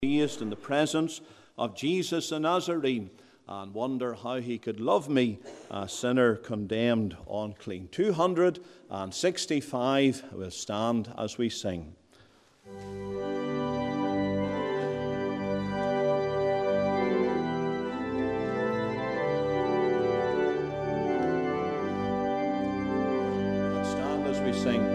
Raised in the presence of Jesus the Nazarene, and wonder how he could love me, a sinner condemned unclean. 265 will stand as we sing. Stand as we sing.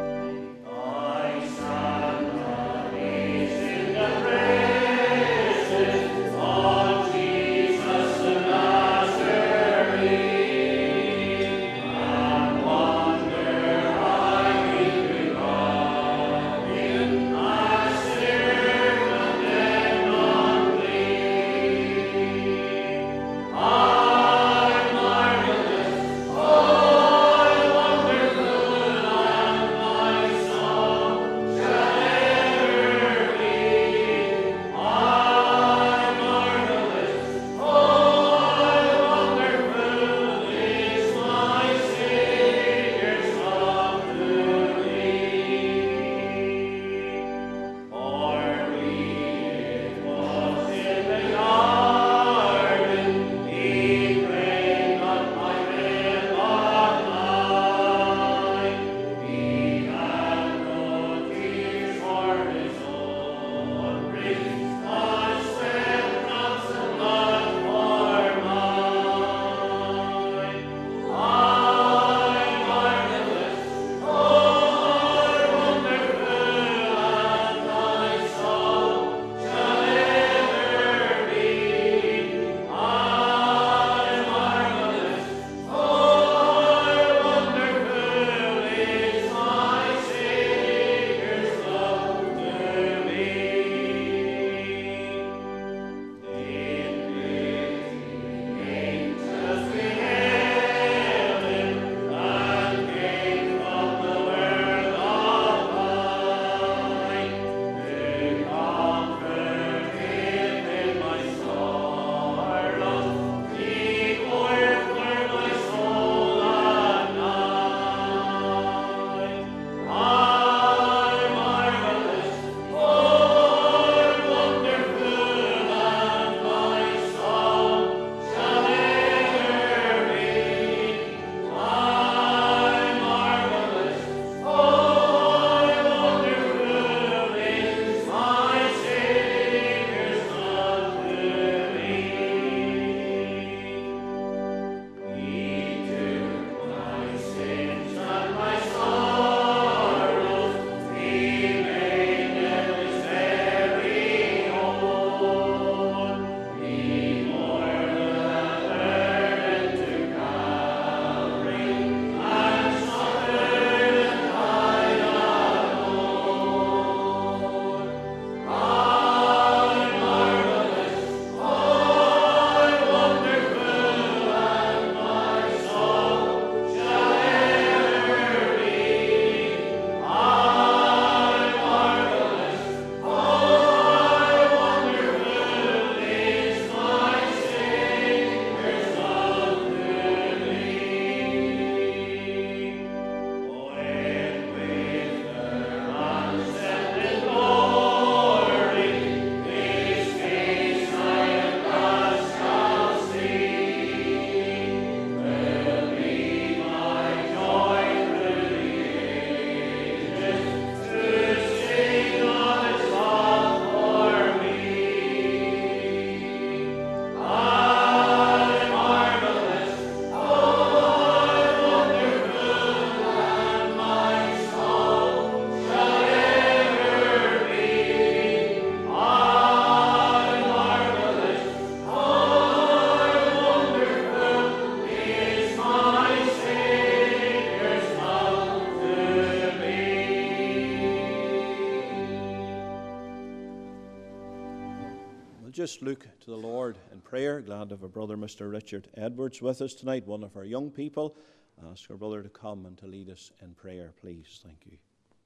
Just look to the Lord in prayer. Glad to have our brother, Mr. Richard Edwards, with us tonight, one of our young people. Ask our brother to come and to lead us in prayer, please. Thank you.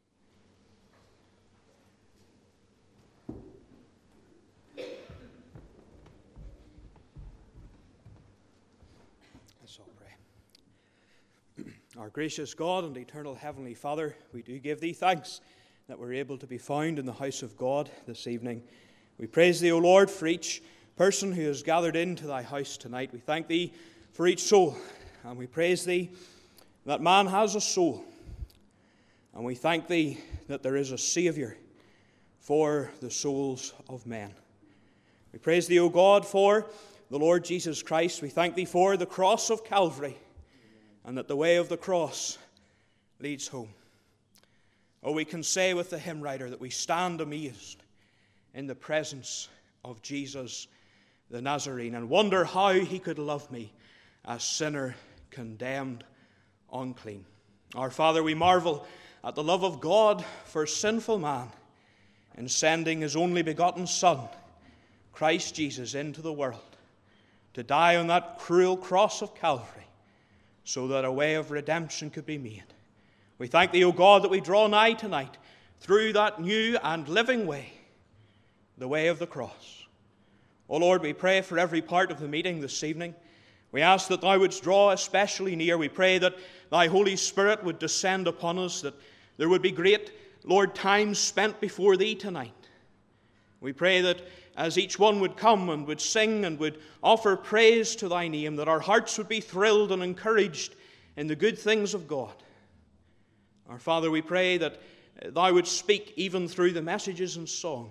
Let's all pray. Our gracious God and eternal Heavenly Father, we do give Thee thanks that we're able to be found in the house of God this evening. We praise Thee, O Lord, for each person who has gathered into Thy house tonight. We thank Thee for each soul, and we praise Thee that man has a soul. And we thank Thee that there is a Saviour for the souls of men. We praise Thee, O God, for the Lord Jesus Christ. We thank Thee for the cross of Calvary, and that the way of the cross leads home. Oh, we can say with the hymn writer that we stand amazed in the presence of Jesus the Nazarene, and wonder how He could love me, a sinner condemned unclean. Our Father, we marvel at the love of God for sinful man in sending His only begotten Son, Christ Jesus, into the world to die on that cruel cross of Calvary so that a way of redemption could be made. We thank Thee, O God, that we draw nigh tonight through that new and living way, the way of the cross. O Lord, we pray for every part of the meeting this evening. We ask that Thou wouldst draw especially near. We pray that Thy Holy Spirit would descend upon us, that there would be great, Lord, time spent before Thee tonight. We pray that as each one would come and would sing and would offer praise to Thy name, that our hearts would be thrilled and encouraged in the good things of God. Our Father, we pray that Thou would speak even through the messages and song.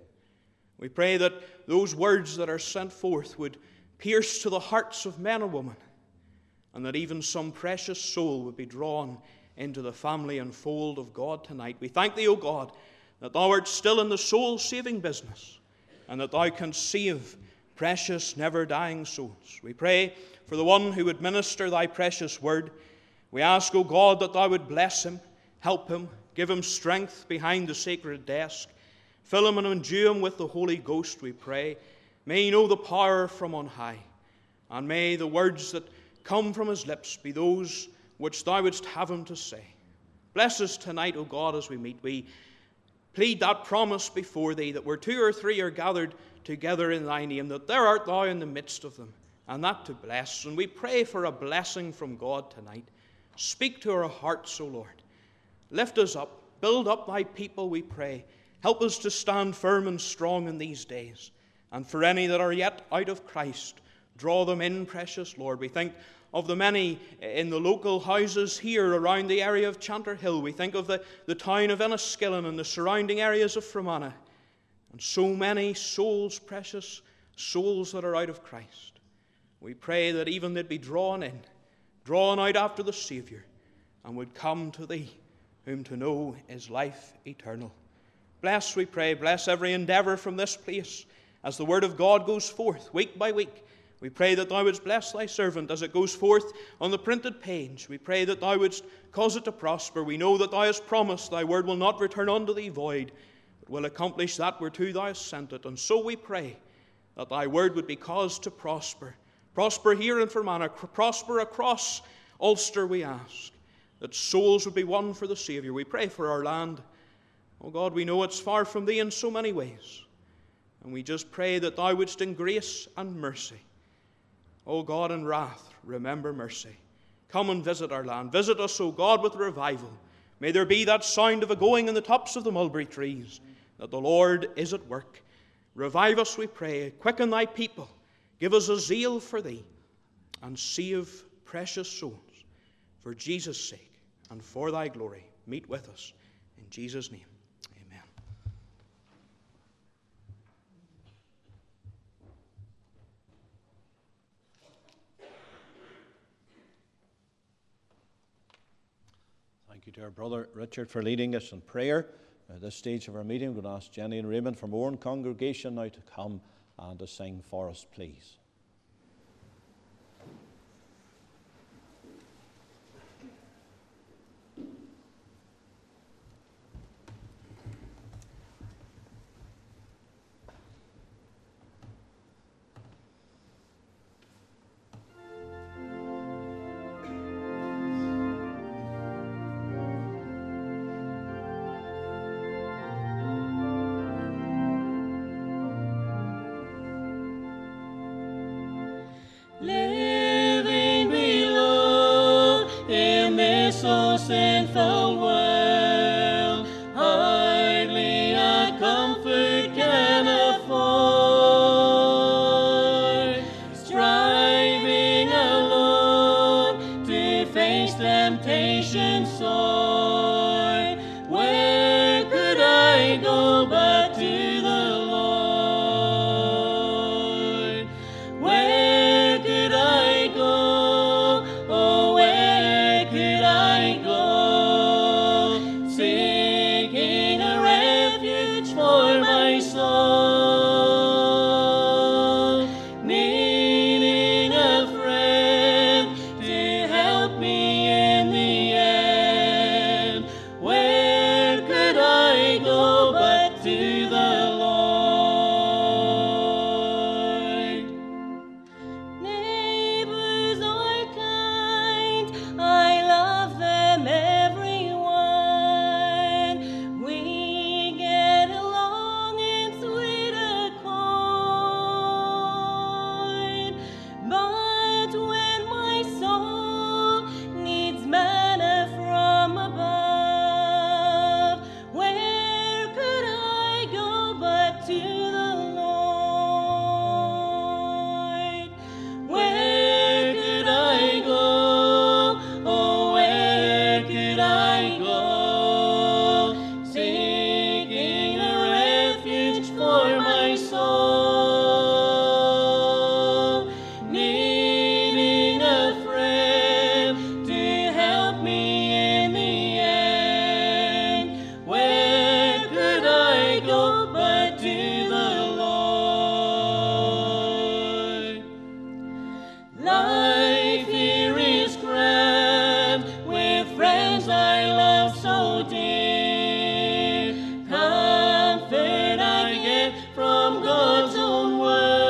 We pray that those words that are sent forth would pierce to the hearts of men and women, and that even some precious soul would be drawn into the family and fold of God tonight. We thank Thee, O God, that Thou art still in the soul-saving business, and that Thou canst save precious, never-dying souls. We pray for the one who would minister Thy precious word. We ask, O God, that Thou would bless him, help him, give him strength behind the sacred desk. Fill him and endue him with the Holy Ghost, we pray. May he know the power from on high, and may the words that come from his lips be those which Thou wouldst have him to say. Bless us tonight, O God, as we meet. We plead that promise before Thee, that where 2 or 3 are gathered together in Thy name, that there art Thou in the midst of them, and that to bless. And we pray for a blessing from God tonight. Speak to our hearts, O Lord. Lift us up. Build up Thy people, we pray. Help us to stand firm and strong in these days. And for any that are yet out of Christ, draw them in, precious Lord. We think of the many in the local houses here around the area of Chanterhill. We think of the town of Enniskillen and the surrounding areas of Fermanagh. And so many souls, precious souls that are out of Christ. We pray that even they'd be drawn in, drawn out after the Saviour, and would come to Thee, whom to know is life eternal. Bless, we pray, bless every endeavour from this place as the Word of God goes forth week by week. We pray that Thou wouldst bless Thy servant as it goes forth on the printed page. We pray that Thou wouldst cause it to prosper. We know that Thou hast promised Thy word will not return unto Thee void, but will accomplish that whereto Thou hast sent it. And so we pray that Thy word would be caused to prosper. Prosper here in Fermanagh, prosper across Ulster, we ask, that souls would be won for the Saviour. We pray for our land. Oh God, we know it's far from Thee in so many ways. And we just pray that Thou wouldst in grace and mercy, O God, in wrath, remember mercy. Come and visit our land. Visit us, O God, with revival. May there be that sound of a going in the tops of the mulberry trees, that the Lord is at work. Revive us, we pray. Quicken Thy people. Give us a zeal for Thee, and save precious souls for Jesus' sake and for Thy glory. Meet with us. In Jesus' name. Thank you to our brother Richard for leading us in prayer. At this stage of our meeting, we're going to ask Jenny and Raymond from our own congregation now to come and to sing for us, please. Living below in this so sinful world, hardly a comfort can afford. soul, needing a friend to help me in the end. Where could I go but to the Lord? Life here is grand with friends I love so dear. Comfort I get from God's own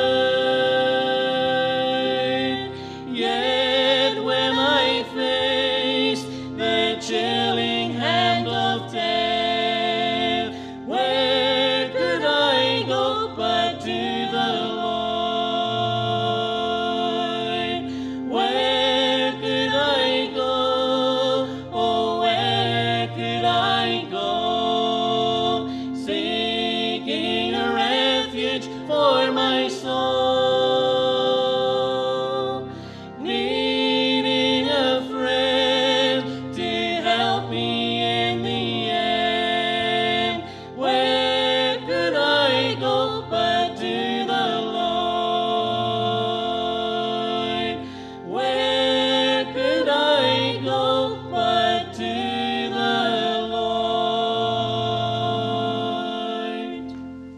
word. Yet when I face the chilling hand of death, where could I go but to the Lord? Where could I go? Oh, where could I go? Seeking a refuge for my soul, needing a friend to help me in the end. Where could I go but to the Lord? Where could I go but to the Lord?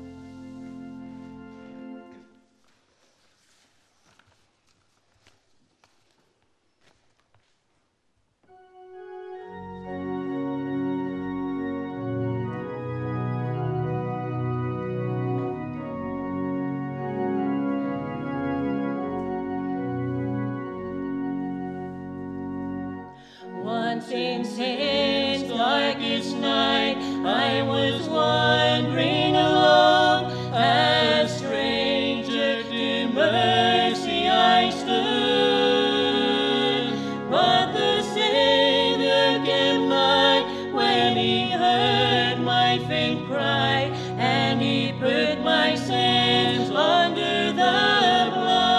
Once in sin's darkest night, I was wandering alone. A stranger to mercy I stood. But the Savior came nigh when he heard my faint cry, and he put my sins under the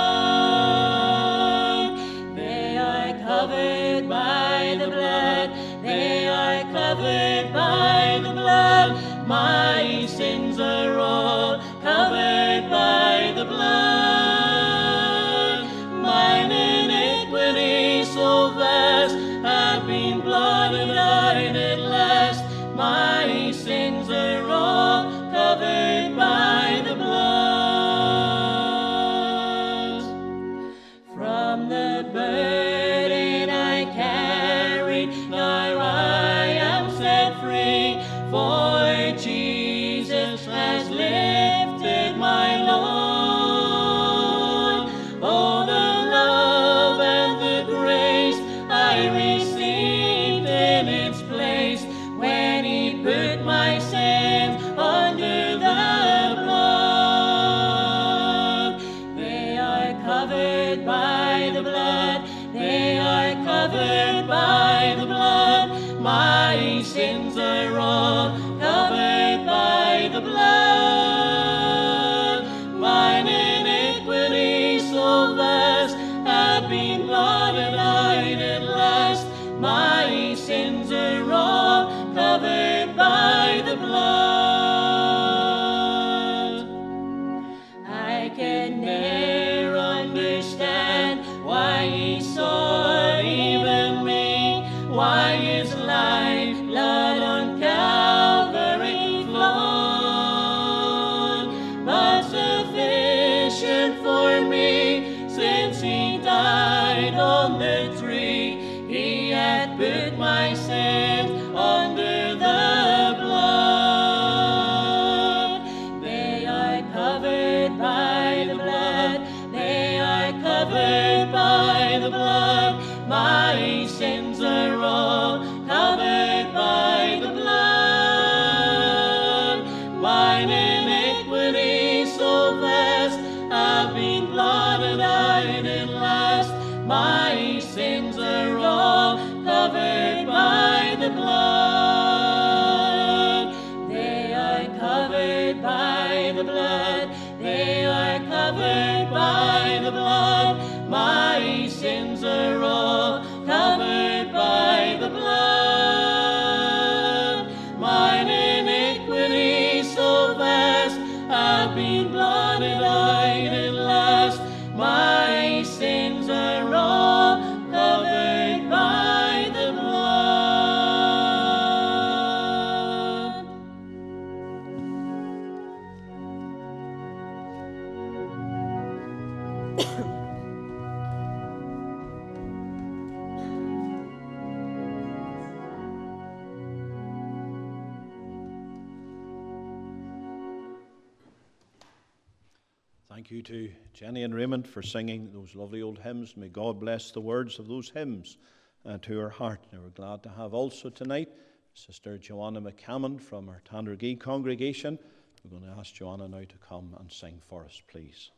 blood. They are covered by the blood. They are covered by the blood. My sins are all covered by the blood. Mine iniquity so vast have been blotted out at last. My sins are all covered by the blood. From the burden I carried, now I am set free, for Jesus has lifted my load. Oh, the love and the grace I received in its place when he put my sins under the blood. They are covered by the blood. They are covered by the blood. My sins are all covered by the blood. Mine iniquity so vast have been blotted out at last. My sins are all covered by the blood. I can ne'er understand why he saw even me, why his lifeblood on Calvary flowed, but sufficient for me, since he died on the tree. He hath put my sins under the blood. They are covered by the blood. They are covered by the blood. My sins are all covered by the blood. Mine iniquity so vast have been blotted out at last. My sins are all covered by the blood. They are covered by the blood. They are covered by the blood. My sins are all covered by the blood. Mine iniquity so vast have been blotted died at last. My sins are all covered by the blood. Thank you to Jenny and Raymond for singing those lovely old hymns. May God bless the words of those hymns to our heart. And we're glad to have also tonight Sister Joanna McCammon from our Tandragee congregation. We're going to ask Joanna now to come and sing for us, please.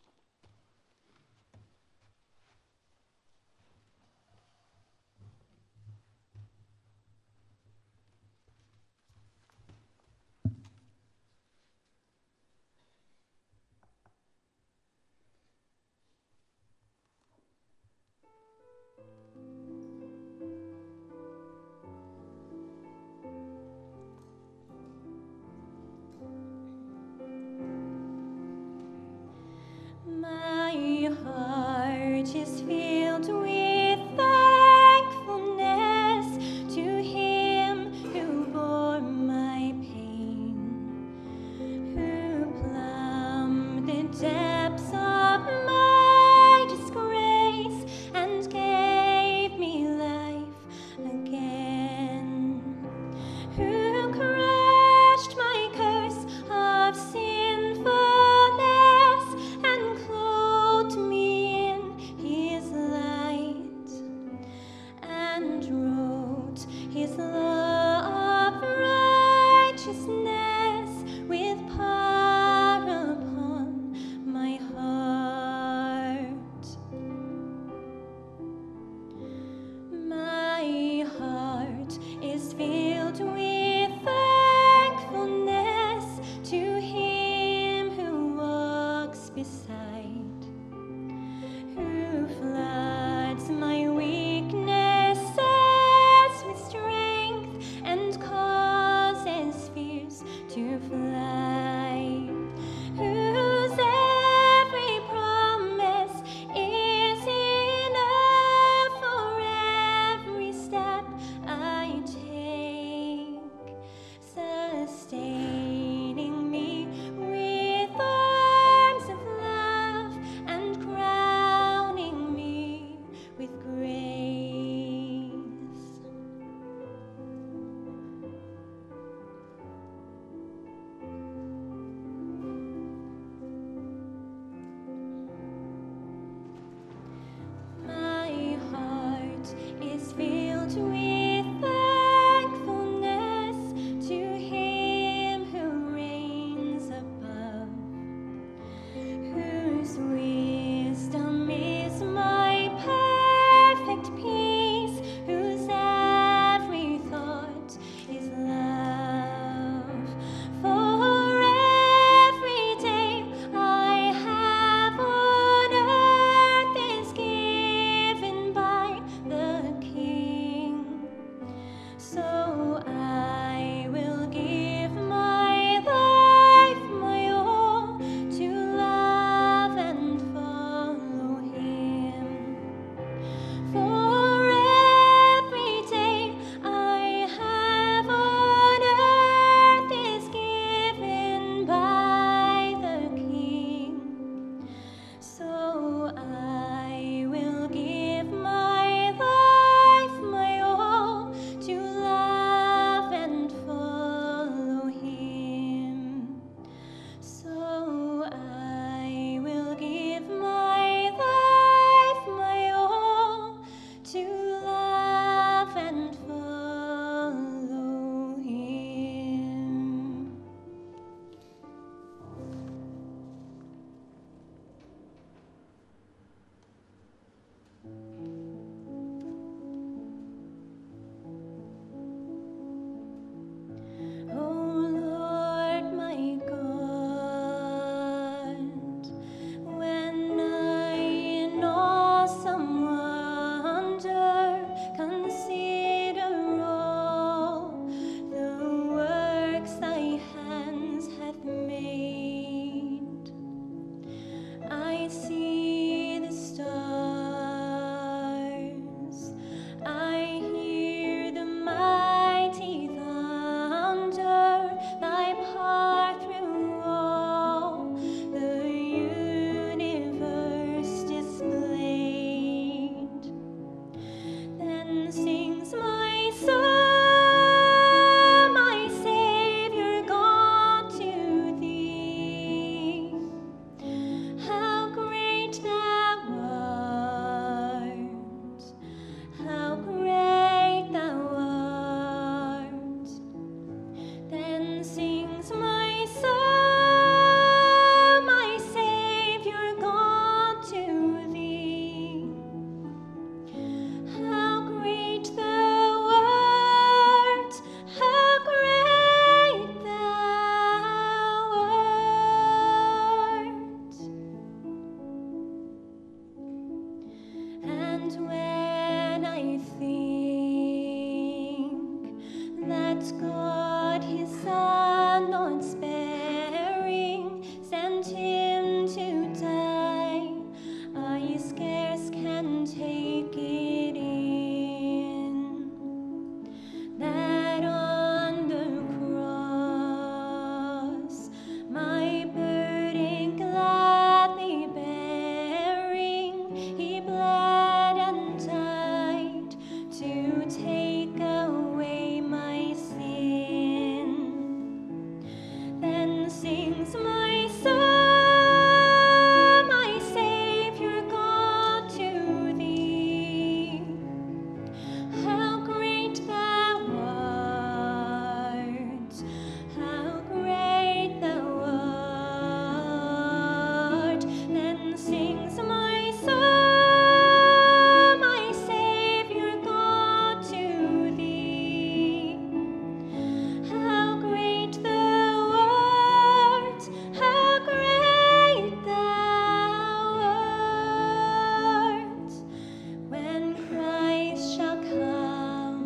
see the stars. I hear the mighty thunder, thy power through all the universe displayed. Then sings my soul, my Savior God, to thee. How great thou art, how great thou art. Then sings my soul, my Savior God, to thee. How great thou art, how great thou art. And when I think that God his Son, not sparing, sent him to die, I scarce can take it in, that on the cross, my burden gladly bearing, he bled and died to take away my sin. Then sings my soul, my Savior God, to thee. How great thou art, how great thou art. Then sings my soul, my Savior God, to thee. How great thou art, how great thou art. When Christ shall come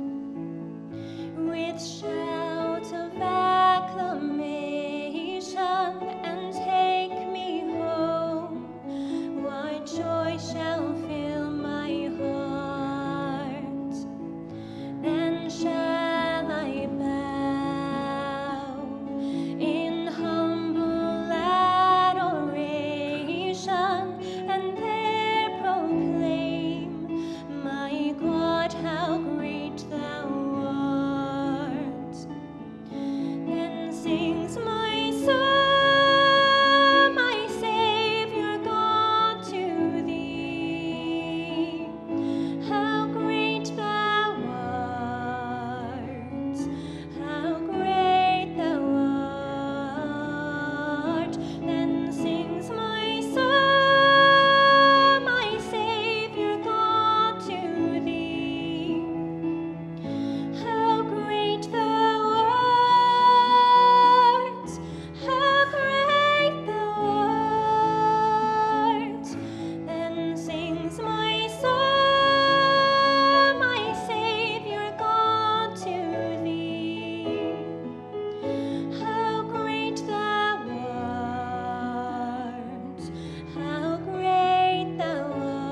with shout of acclamation and take me home, what joy shall fill my heart? Then shall I bow in humble adoration and there proclaim, my God, how great thou art. Then sings my soul, my Savior God, to thee. How great thou art, how great thou art. Then sings my soul, my Savior God, to thee. How great thou art, how great thou art. Then sings my soul, my Savior God, to thee. How great thou art, how great thou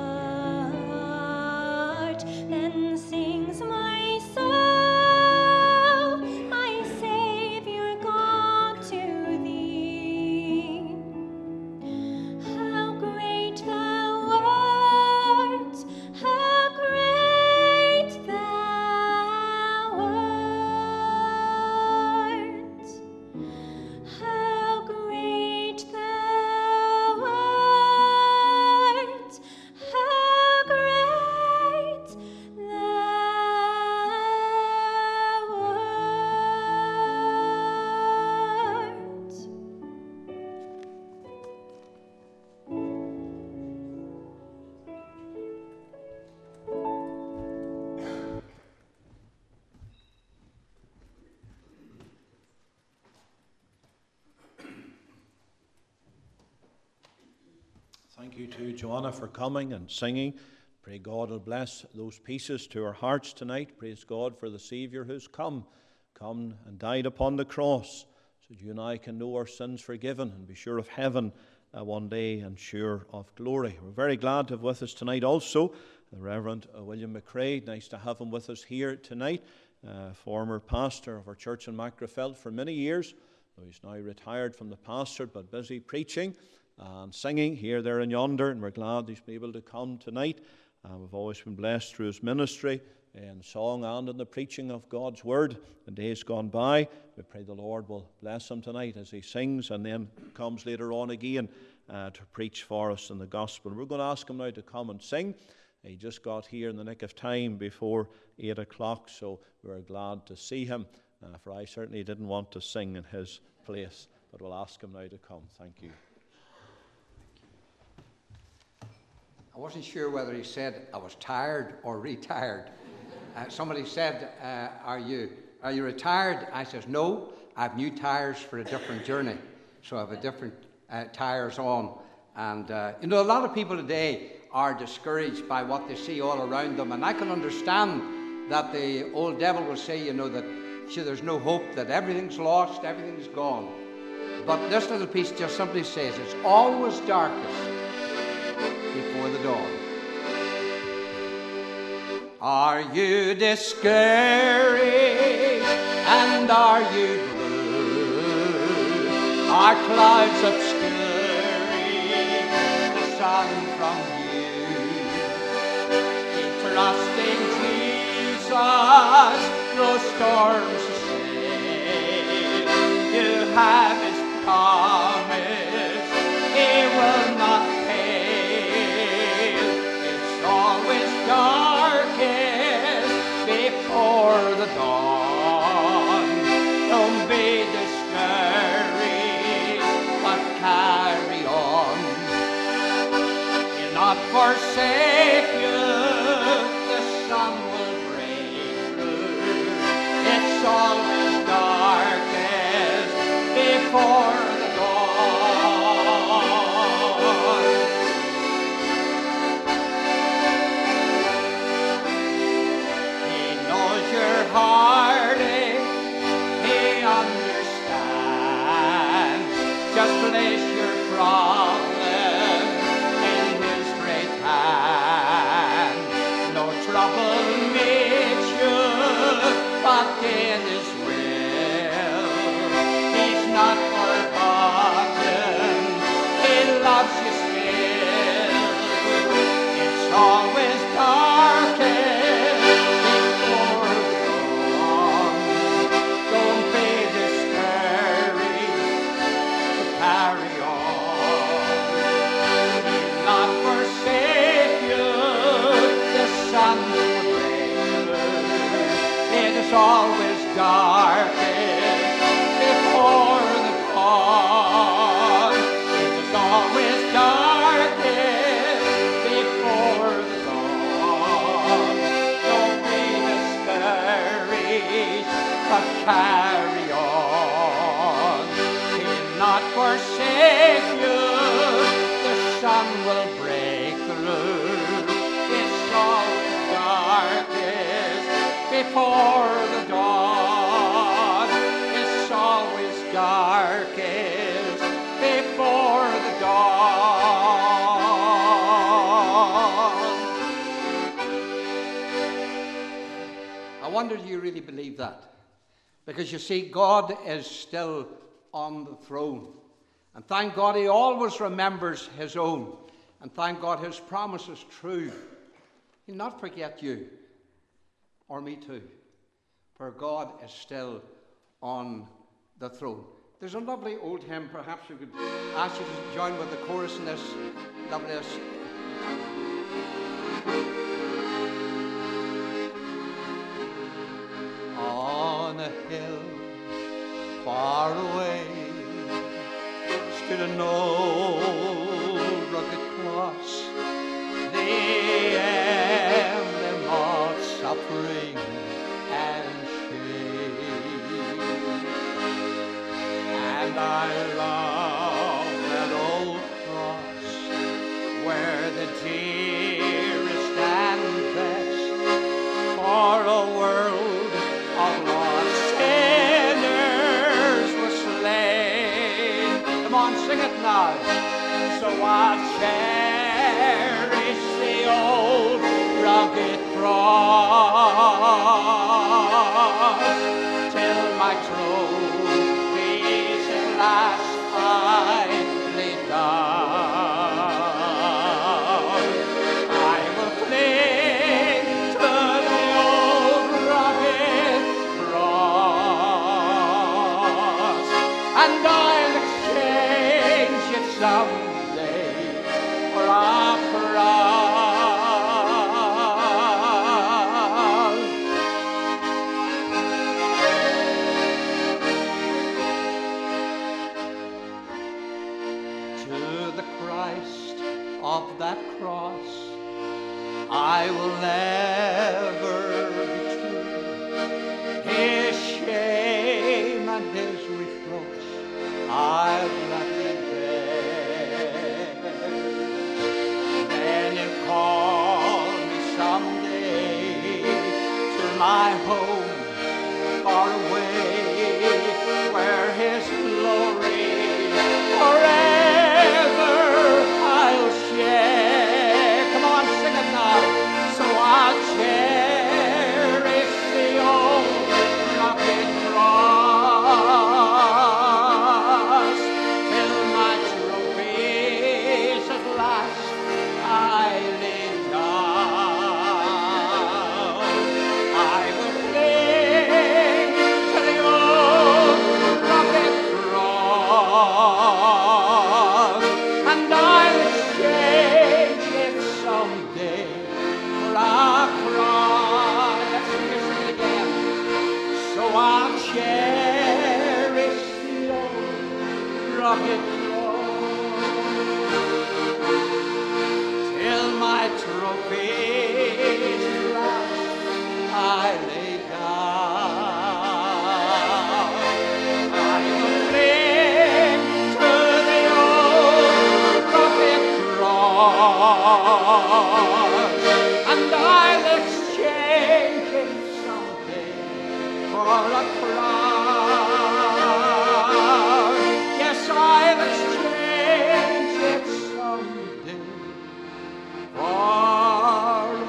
art. Then sings my soul, my Savior God, to thee. How great thou art, how great thou art. How great thou art, how great Thank you to Joanna for coming and singing. Pray God will bless those pieces to our hearts tonight. Praise God for the Saviour who's come and died upon the cross, so that you and I can know our sins forgiven and be sure of heaven one day and sure of glory. We're very glad to have with us tonight also the Reverend William McCrae. Nice to have him with us here tonight. Former pastor of our church in Macrofelt for many years. He's now retired from the pastorate, but busy preaching and singing here, there and yonder, and we're glad he's been able to come tonight. We've always been blessed through his ministry in song and in the preaching of God's word in days gone by. We pray the Lord will bless him tonight as he sings and then comes later on again to preach for us in the gospel. We're going to ask him now to come and sing. He just got here in the nick of time before 8 o'clock, so we're glad to see him, for I certainly didn't want to sing in his place, but we'll ask him now to come. Thank you. I wasn't sure whether he said I was tired or retired. Somebody said, are you retired? I says, no, I have new tires for a different journey. So I have a different tires on. And, a lot of people today are discouraged by what they see all around them. And I can understand that the old devil will say, that there's no hope, that everything's lost, everything's gone. But this little piece just simply says, it's always darkest before the dawn. Are you discouraged and are you blue? Are clouds obscuring the sun from you? Trusting Jesus, no storms assail. You have his promise, he will not fail. It's always darkest before the dawn. Don't be discouraged, but carry on. He'll not forsake you, the sun will break through. It's always darkest before the dawn. He knows your heartache, he understands. Just place your problem in his great hand. No trouble meets you, but in his will. He's not forgotten, he loves you still. It's always darkest before the dawn. Don't be discouraged, but carry on. He'll not forsake you, the sun will break through. It is always darkest before the dawn. It is always darkest before the dawn. Don't be discouraged, but carry on. He'll not forsake you, the sun will break through. It's always darkest before the dawn. It's always darkest before the dawn. I wonder, do you really believe that? Because you see, God is still on the throne. And thank God he always remembers his own. And thank God his promise is true. He'll not forget you or me too. For God is still on the throne. There's a lovely old hymn. Perhaps we could ask you to join with the chorus in this lovely. On a hill far away stood an old rugged cross, the emblem of suffering and shame. And I love that old cross where the dearest and best for a world of lost sinners was slain. Come on, sing it now. I'll cherish the old rugged cross till my trophies at last I lay down. I will cling to the old rugged cross, and I'll exchange it someday for a crown. To the Christ of that cross I will never be true. His shame and his reproach I'll gladly bear. Then he'll call me someday to my home far away, where his glory forever I'll share. Come on, sing it now. So I'll cherish the old rugged cross till my trophies at last I lay down. I will cling to the old rugged cross, and I'll exchange it someday for a crown. Let's sing this again. So I'll cherish the old rugged cross till my trophies at last I lay down. I will cling to the old rugged cross, and I'll exchange it someday for a crown. Yes, I'll exchange it someday for a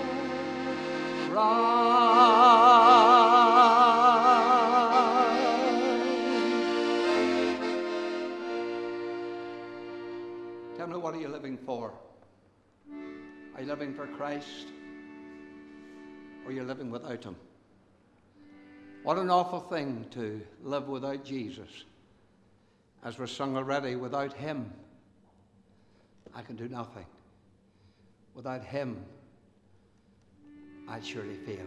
crown. Tell me, what are you living for? Are you living for Christ, or are you living without him? What an awful thing to live without Jesus. As we're sung already, without him I can do nothing. Without him I'd surely fail.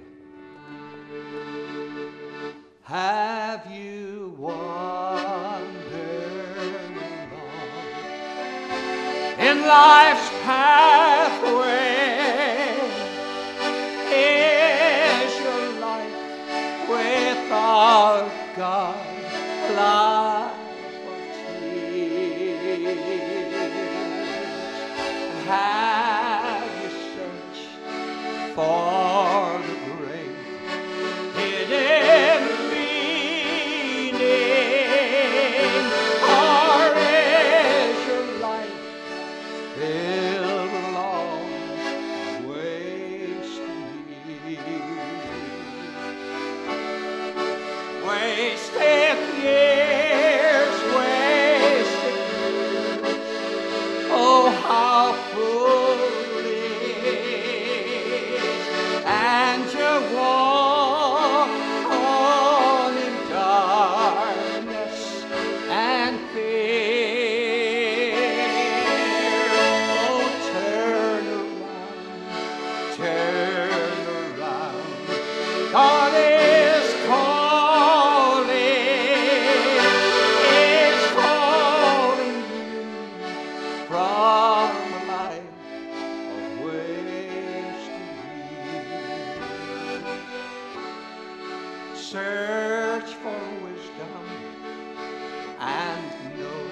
Have you wandered along in life's pathway? Is your life without God a life of tears? And have you searched for the great hidden meaning, or is your life filled with long wasted years? Wasted years, wasted years. Oh, how foolish! And you walk on in darkness and fear. Oh, turn around. God is calling you from a life of wasted years. Search for wisdom and know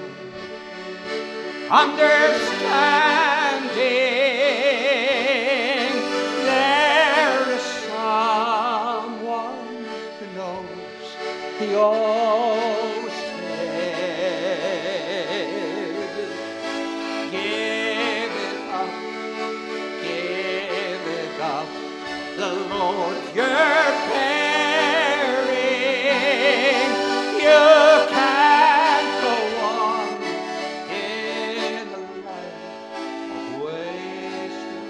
understanding. There is someone who knows. He always cares. Lord, you're bearing. You can't go on in a life of wasted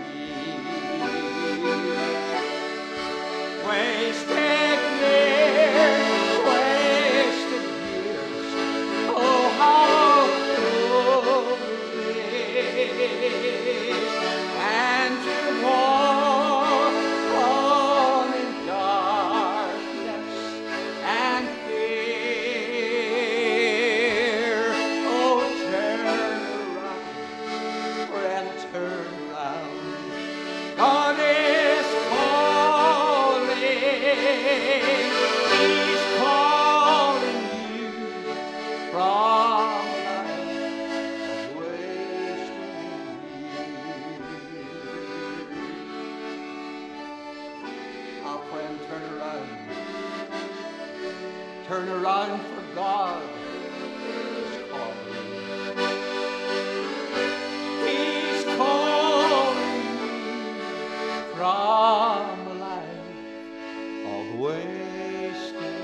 years. Wasted years, wasted years. Oh, how and to walk on in darkness and fear. Oh, turn around, friend, turn around. God is calling. He's calling you from turn around, for God is calling. He's calling from a life of wasted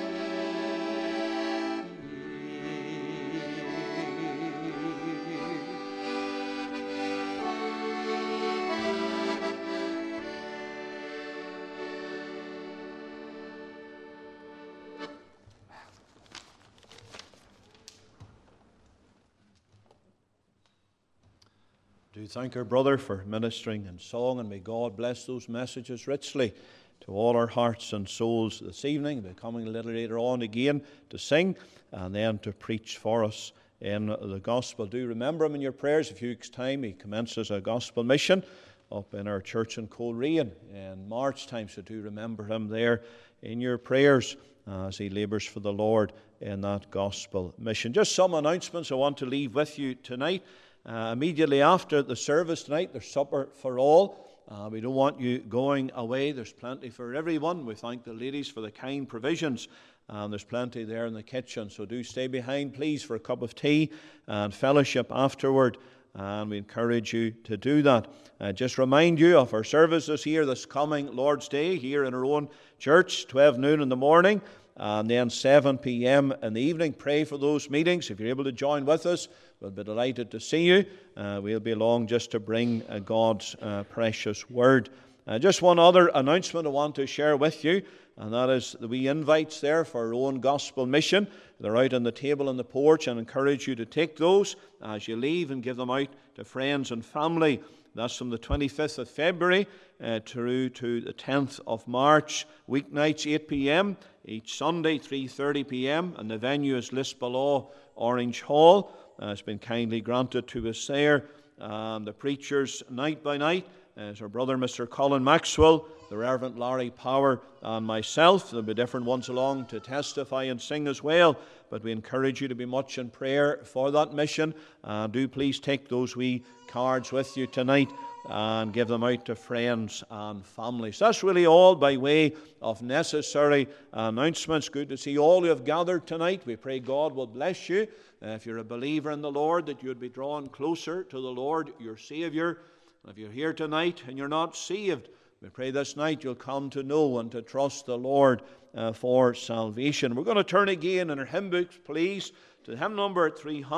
Do thank our brother for ministering in song, and may God bless those messages richly to all our hearts and souls this evening. We'll be coming a little later on again to sing and then to preach for us in the gospel. Do remember him in your prayers. A few weeks' time he commences a gospel mission up in our church in Coleraine in March time, so do remember him there in your prayers as he labours for the Lord in that gospel mission. Just some announcements I want to leave with you tonight. Immediately after the service tonight, there's supper for all. We don't want you going away. There's plenty for everyone. We thank the ladies for the kind provisions. There's plenty there in the kitchen. So do stay behind, please, for a cup of tea and fellowship afterward. And we encourage you to do that. Just remind you of our services here this coming Lord's Day here in our own church, 12 noon in the morning. And then 7 p.m. in the evening. Pray for those meetings. If you're able to join with us, we'll be delighted to see you. We'll be along just to bring God's precious word. Just one other announcement I want to share with you, and that is the wee invites there for our own gospel mission. They're out on the table on the porch, and encourage you to take those as you leave and give them out to friends and family. That's from the 25th of February through to the 10th of March. Weeknights 8 p.m. Each Sunday 3:30 p.m. And the venue is Lisbalaw Orange Hall. It's been kindly granted to us there. The preachers night by night is our brother Mr. Colin Maxwell, the Reverend Larry Power, and myself. There'll be different ones along to testify and sing as well. But we encourage you to be much in prayer for that mission. Do please take those wee cards with you tonight and give them out to friends and families. That's really all by way of necessary announcements. Good to see all who have gathered tonight. We pray God will bless you. If you're a believer in the Lord, that you would be drawn closer to the Lord, your Saviour. If you're here tonight and you're not saved, we pray this night you'll come to know and to trust the Lord for salvation. We're going to turn again in our hymn books, please, to hymn number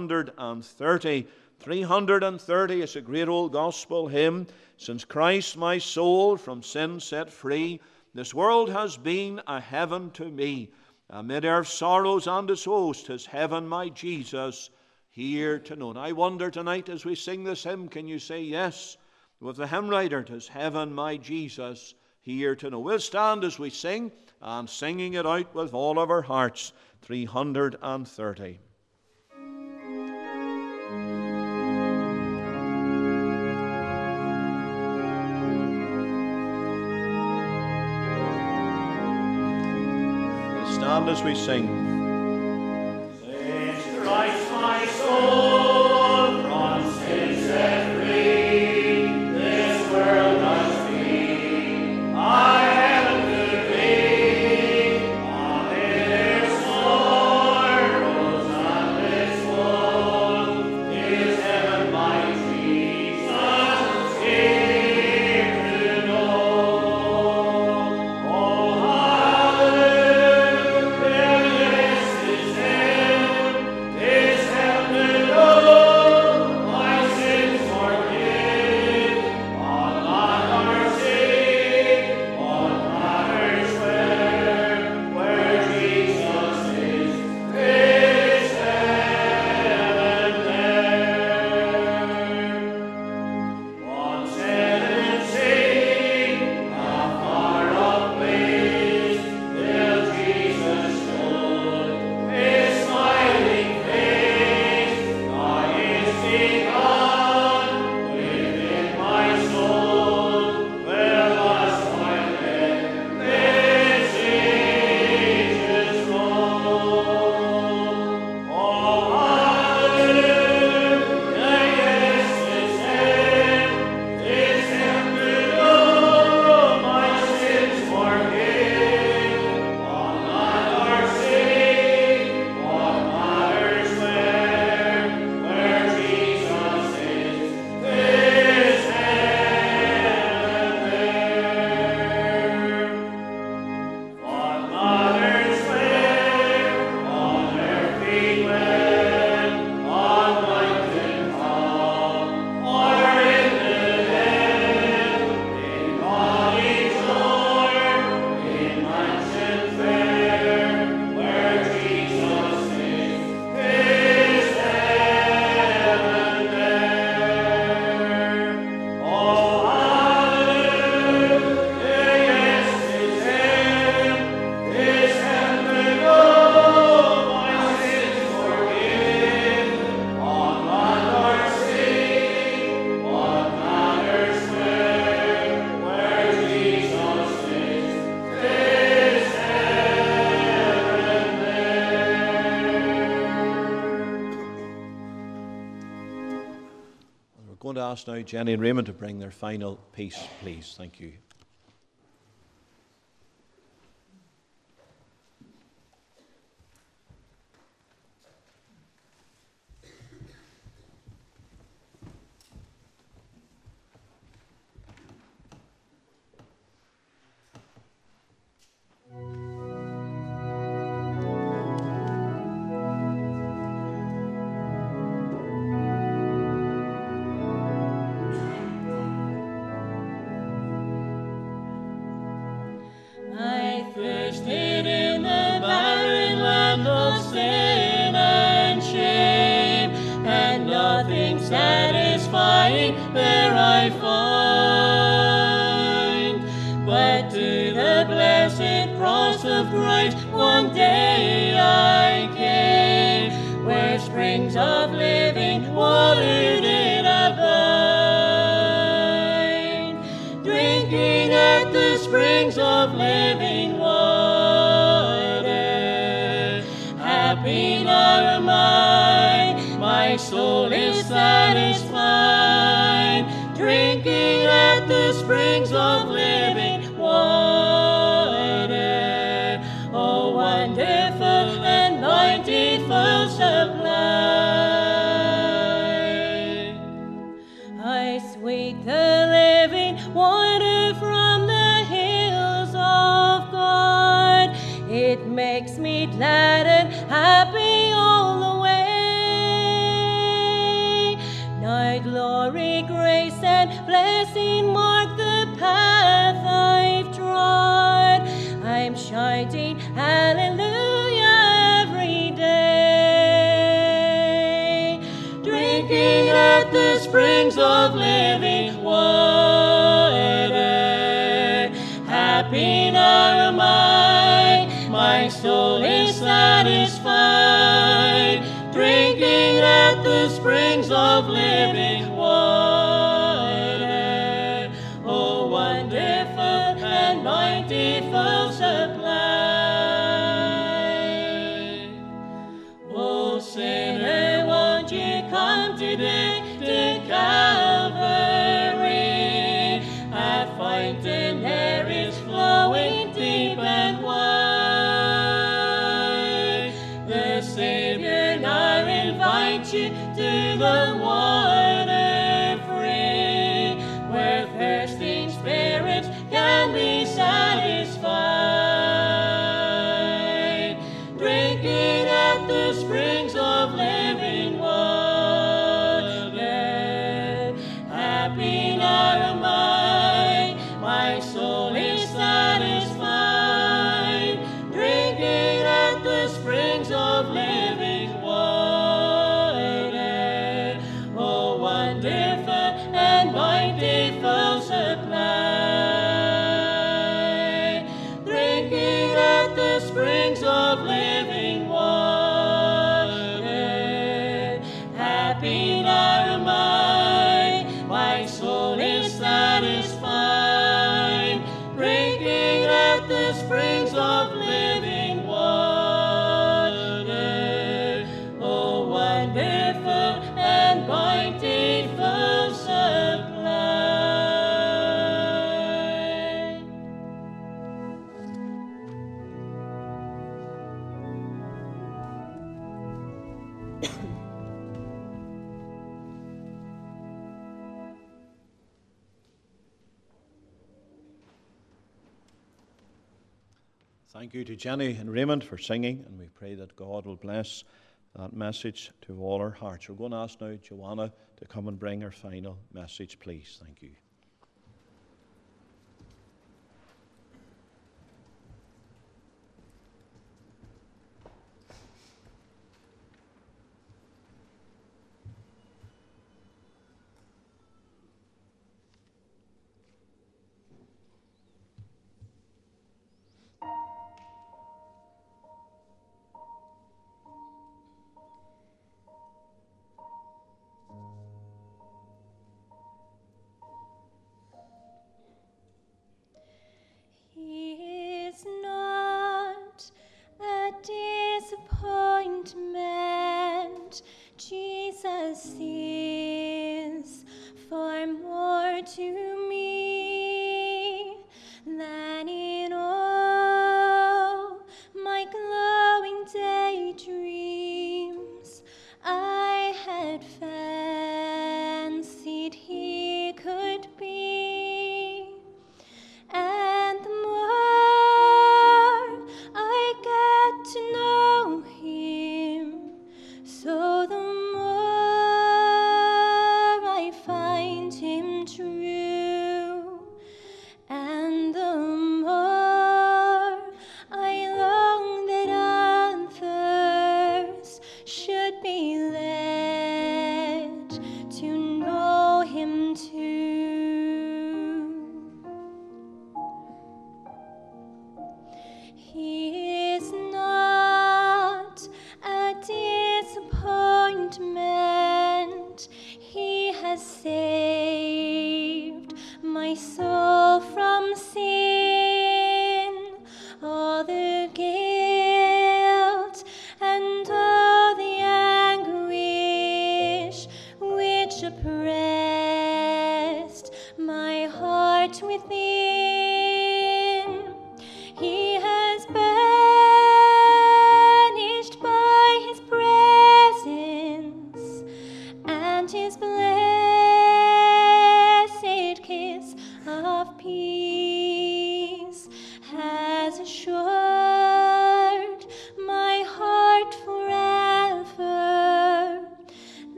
330. 330 is a great old gospel hymn. Since Christ my soul from sin set free, this world has been a heaven to me. Amid earth's sorrows and its woes, 'tis heaven my Jesus here to know. And I wonder tonight as we sing this hymn, can you say yes with the hymn writer? 'Tis heaven my Jesus here to know. We'll stand as we sing, and singing it out with all of our hearts. 330. Stand as we sing. Since Christ my soul from sin set free, this world must be a heaven to be. Amid its sorrows and its woes, is heaven my Jesus here to know. to ask now Jenny and Raymond to bring their final piece, please. Thank you. I thirsted in the barren land of sin and shame, and nothing satisfying there I find. But to the blessed cross of Christ one day I came, where springs of living water did abide. Drinking at the springs of living water, happy now am I, my soul is satisfied. Drinking at the springs of living water, oh wonderful and bountiful supply. I sweet the living water from the hills of God. It makes me glad and happy all the way. Now glory, grace, and blessing mark the path I've trod. I'm shouting hallelujah every day. Drinking at the springs of living water, happy now am I, my soul is satisfied. Drinking at the springs of living water, oh wonderful and bountiful supply. Oh sinner, won't you come today to Calvary? A fountain there is flowing deep and wide. The Savior now invites you to the water free, where thirsting spirits can be satisfied. Drinking at the springs of living water, happy now am I, my soul is satisfied. Drinking at the springs of living water, oh wonderful and bountiful supply. Drinking at the springs of living water, happy now am I, my soul is satisfied. Drinking at the springs of living water, oh wonderful and bountiful supply. Thank you to Jenny and Raymond for singing, and we pray that God will bless that message to all our hearts. We're going to ask now Joanna to come and bring her final message, please. Thank you.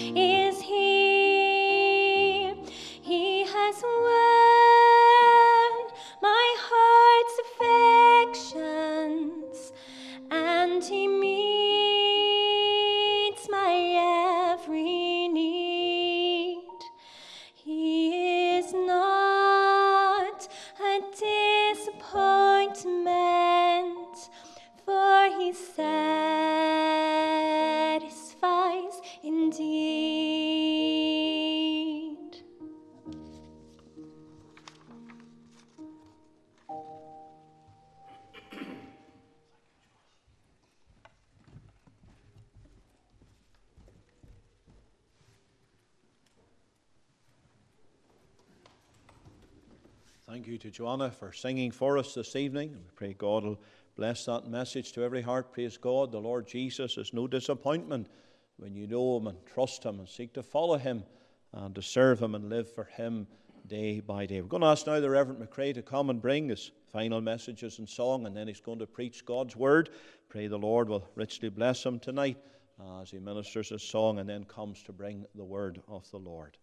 is here. He has won my heart's affections, and He meets my every need. He is not a disappointment, for He satisfies indeed. Thank you to Joanna for singing for us this evening. We pray God will bless that message to every heart. Praise God. The Lord Jesus is no disappointment when you know Him and trust Him and seek to follow Him and to serve Him and live for Him day by day. We're going to ask now the Reverend McCrae to come and bring his final messages and song, and then he's going to preach God's Word. Pray the Lord will richly bless him tonight as he ministers his song and then comes to bring the Word of the Lord.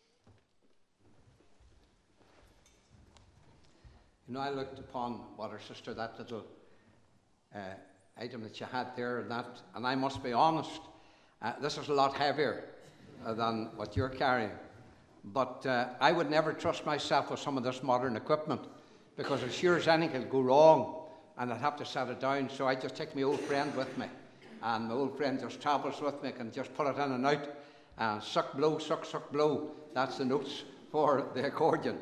You know, I looked upon what our sister, that little item that you had there, and I must be honest, this is a lot heavier than what you're carrying. But I would never trust myself with some of this modern equipment, because as sure as anything could go wrong, and I'd have to set it down. So I just take my old friend with me, and my old friend just travels with me, can just put it in and out, and suck, blow, suck, suck, blow. That's the notes for the accordion.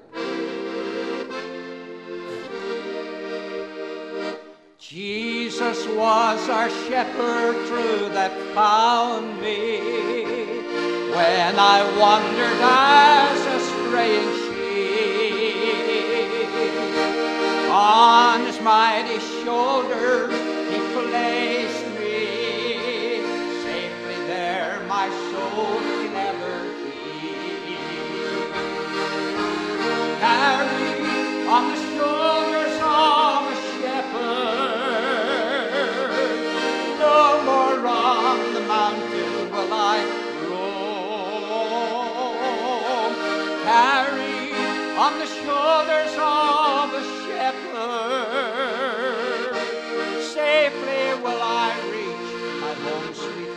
Jesus was our shepherd true that found me when I wandered as a straying sheep. On His mighty shoulder He placed me, safely there my soul He never keep. Carried on the shoulders of a shepherd, on the mountain will I roam, carried on the shoulders of a shepherd. Safely will I reach my home, sweet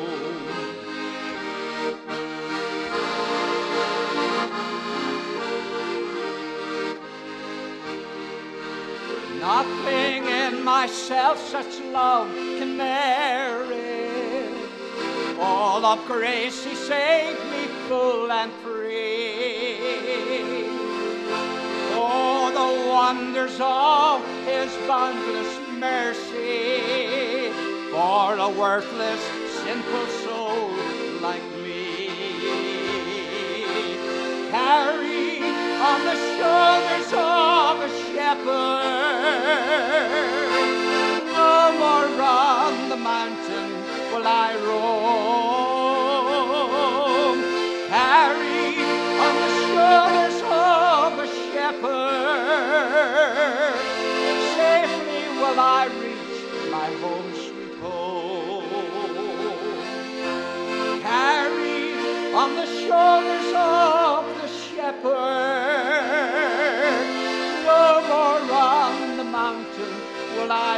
home. Nothing in myself such love can merit. All of grace He saved me full and free. Oh, the wonders of His boundless mercy for a worthless, sinful soul like me. Carried on the shoulders of a shepherd, no more on the mountain will I roam. Carried on the shoulders of a shepherd, safely will I reach my home, sweet home. Carried on the shoulders of the shepherd, no more on the mountain will I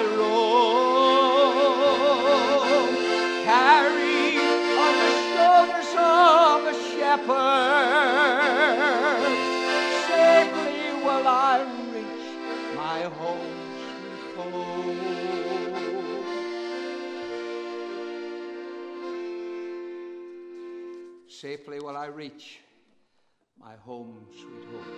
roam. Carried on the shoulders of a shepherd, safely will I reach my home, sweet home. Safely will I reach my home, sweet home.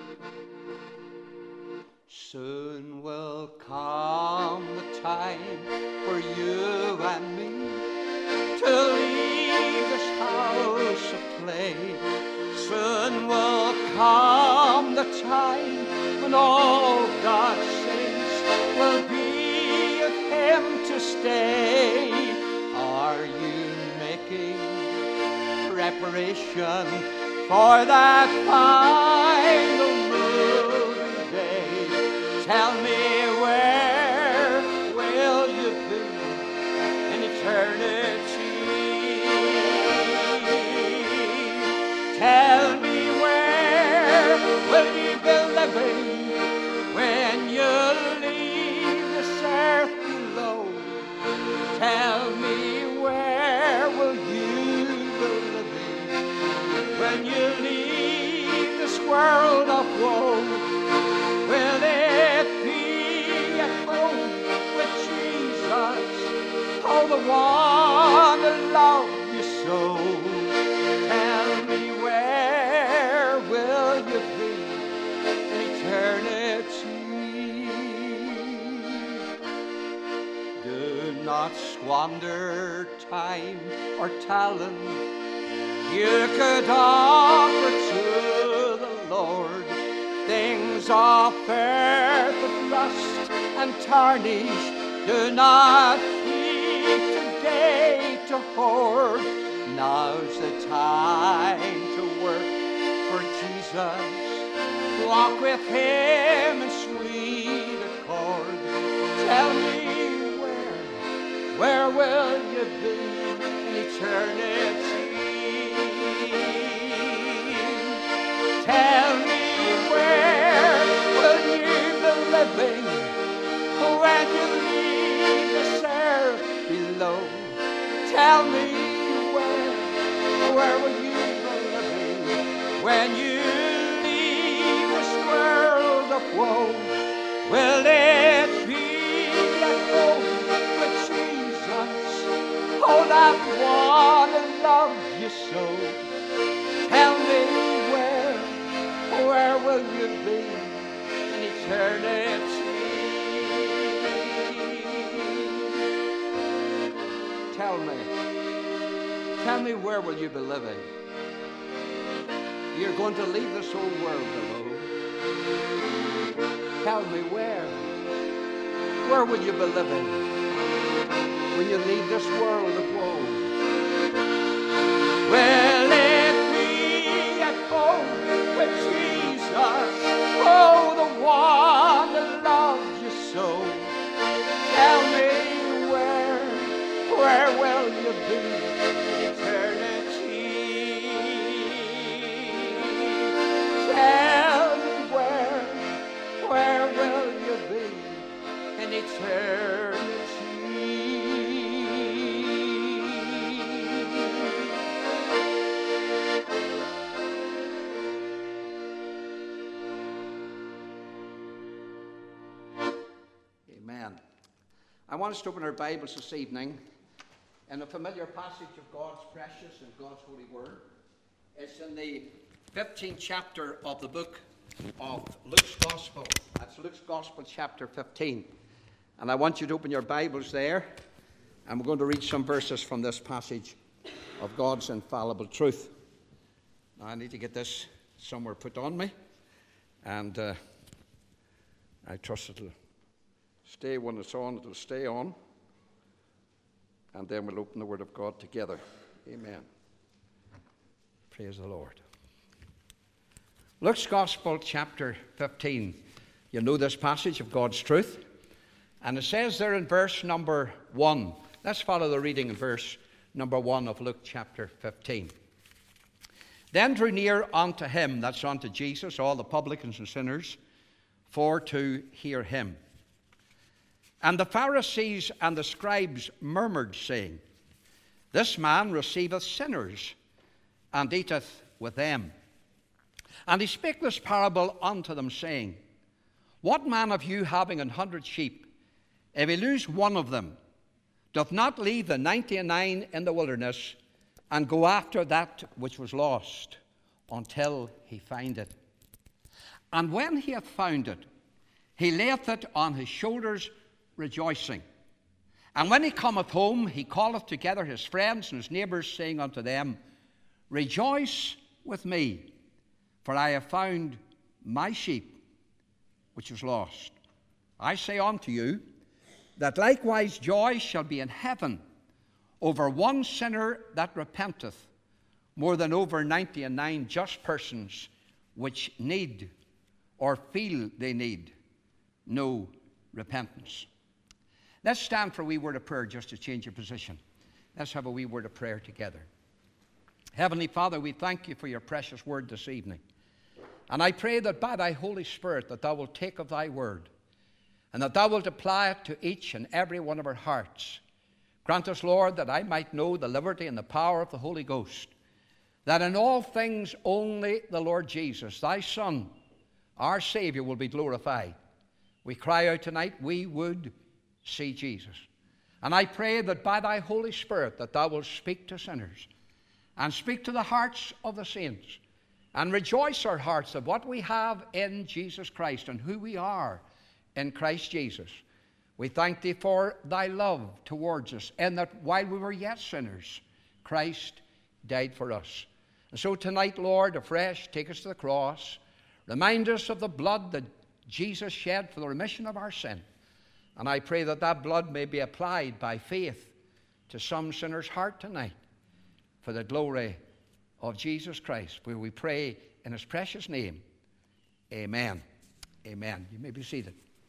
Soon will come the time for you and me to leave this house of clay. Soon will come the time when all God's saints will be with Him to stay. Are you making preparation for that final moving day? Tell me, where will you be in eternity? will you be living when you leave this earth below? Tell me, where will you be living when you leave this world of woe? Will it be at home with Jesus, oh, the one that loves you so? Tell me, where will you be in eternity? Do not squander time or talent you could offer to the Lord. Things of earth that rust and tarnish, do not keep today to hoard. Now's the time to work for Jesus. Walk with him in sweet accord. Tell me, where will you be in eternity? Tell me, where will you be living when you leave this earth below? Tell me, where will you be living when you leave this world of woe? Will it be at home with Jesus, oh, that one that loves you so? Tell me, where will you be in eternity? Tell me, where will you be living? You're going to leave this old world alone. Tell me, where will you be living when you leave this world of woe? Will it be at home with Jesus, oh, the one that loves you so? Tell me, where will you be in eternity? Tell me, where will you be in eternity? Amen. I want us to open our Bibles this evening in a familiar passage of God's precious and God's holy word. It's in the 15th chapter of the book of Luke's Gospel. That's Luke's Gospel, chapter 15. And I want you to open your Bibles there, and we're going to read some verses from this passage of God's infallible truth. Now, I need to get this somewhere put on me, and I trust it'll stay when it's on, it'll stay on. And then we'll open the Word of God together. Amen. Praise the Lord. Luke's Gospel, chapter 15. You know this passage of God's truth. And it says there in verse number 1. Let's follow the reading in verse number 1 of Luke chapter 15. Then drew near unto him, that's unto Jesus, all the publicans and sinners, for to hear him. And the Pharisees and the scribes murmured, saying, This man receiveth sinners, and eateth with them. And he spake this parable unto them, saying, What man of you, having 100 sheep, if he lose one of them, doth not leave the 99 in the wilderness, and go after that which was lost, until he find it? And when he hath found it, he layeth it on his shoulders, rejoicing. And when he cometh home, he calleth together his friends and his neighbours, saying unto them, Rejoice with me, for I have found my sheep which was lost. I say unto you, that likewise joy shall be in heaven over one sinner that repenteth, more than over 99 just persons which need or feel they need no repentance. Let's stand for a wee word of prayer just to change your position. Let's have a wee word of prayer together. Heavenly Father, we thank you for your precious word this evening. And I pray that by thy Holy Spirit that thou wilt take of thy word and that thou wilt apply it to each and every one of our hearts. Grant us, Lord, that I might know the liberty and the power of the Holy Ghost, that in all things only the Lord Jesus, thy Son, our Savior, will be glorified. We cry out tonight, we would see Jesus. And I pray that by thy Holy Spirit that thou wilt speak to sinners and speak to the hearts of the saints and rejoice our hearts of what we have in Jesus Christ and who we are in Christ Jesus. We thank thee for thy love towards us, and that while we were yet sinners, Christ died for us. And so tonight, Lord, afresh, take us to the cross. Remind us of the blood that Jesus shed for the remission of our sin. And I pray that that blood may be applied by faith to some sinner's heart tonight for the glory of Jesus Christ, where we pray in his precious name. Amen. Amen. You may be seated.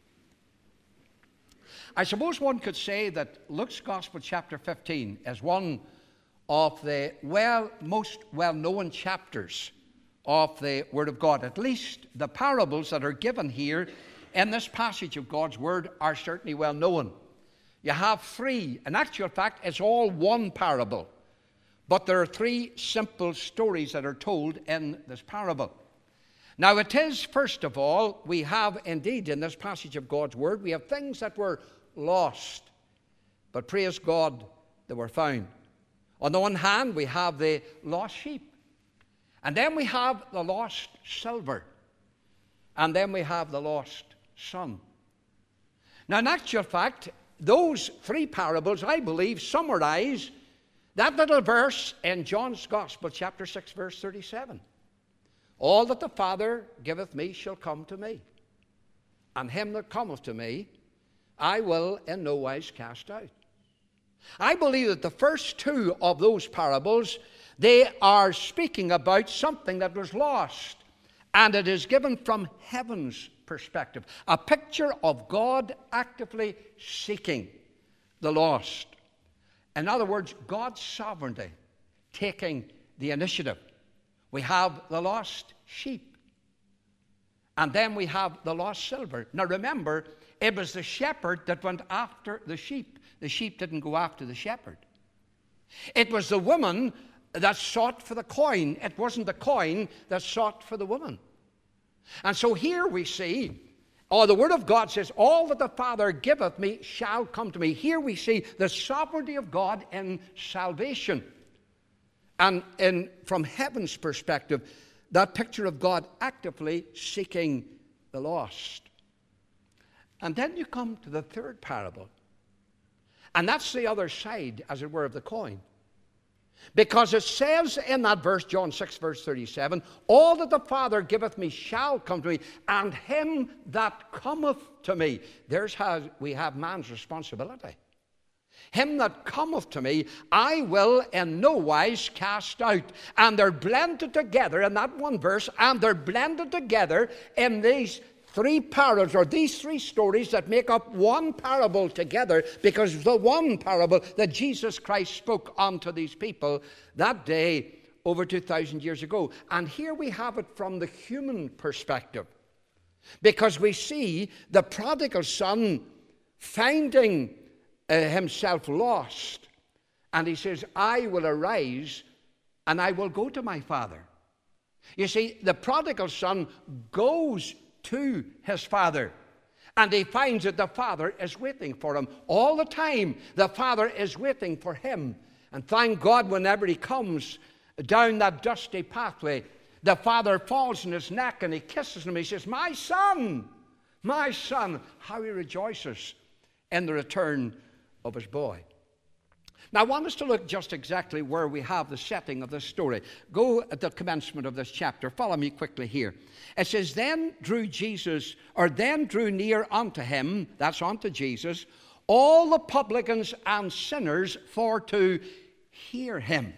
I suppose one could say that Luke's Gospel chapter 15 is one of the most well-known chapters of the Word of God. At least the parables that are given here in this passage of God's Word are certainly well known. You have three. In actual fact, it's all one parable. But there are three simple stories that are told in this parable. Now it is, first of all, we have indeed in this passage of God's Word, we have things that were lost. But praise God, they were found. On the one hand, we have the lost sheep. And then we have the lost silver. And then we have the lost son. Now, in actual fact, those three parables, I believe, summarize that little verse in John's Gospel, chapter 6, verse 37. All that the Father giveth me shall come to me, and him that cometh to me I will in no wise cast out. I believe that the first two of those parables, they are speaking about something that was lost, and it is given from heaven's perspective, a picture of God actively seeking the lost. In other words, God's sovereignty taking the initiative. We have the lost sheep, and then we have the lost silver. Now remember, it was the shepherd that went after the sheep. The sheep didn't go after the shepherd. It was the woman that sought for the coin. It wasn't the coin that sought for the woman. And so here we see, the Word of God says, all that the Father giveth me shall come to me. Here we see the sovereignty of God in salvation. And from heaven's perspective, that picture of God actively seeking the lost. And then you come to the third parable. And that's the other side, as it were, of the coin. Because it says in that verse, John 6, verse 37, all that the Father giveth me shall come to me, and him that cometh to me. There's how we have man's responsibility. Him that cometh to me, I will in no wise cast out. And they're blended together in that one verse, and they're blended together in these three parables, or these three stories that make up one parable together, because the one parable that Jesus Christ spoke unto these people that day over 2,000 years ago. And here we have it from the human perspective, because we see the prodigal son finding himself lost, and he says, I will arise and I will go to my father. You see, the prodigal son goes to his father, and he finds that the father is waiting for him. All the time the father is waiting for him. And thank God, whenever he comes down that dusty pathway, the father falls on his neck and he kisses him. He says, my son, how he rejoices in the return of his boy. Now, I want us to look just exactly where we have the setting of this story. Go at the commencement of this chapter. Follow me quickly here. It says, then drew near unto him, that's unto Jesus, all the publicans and sinners for to hear him.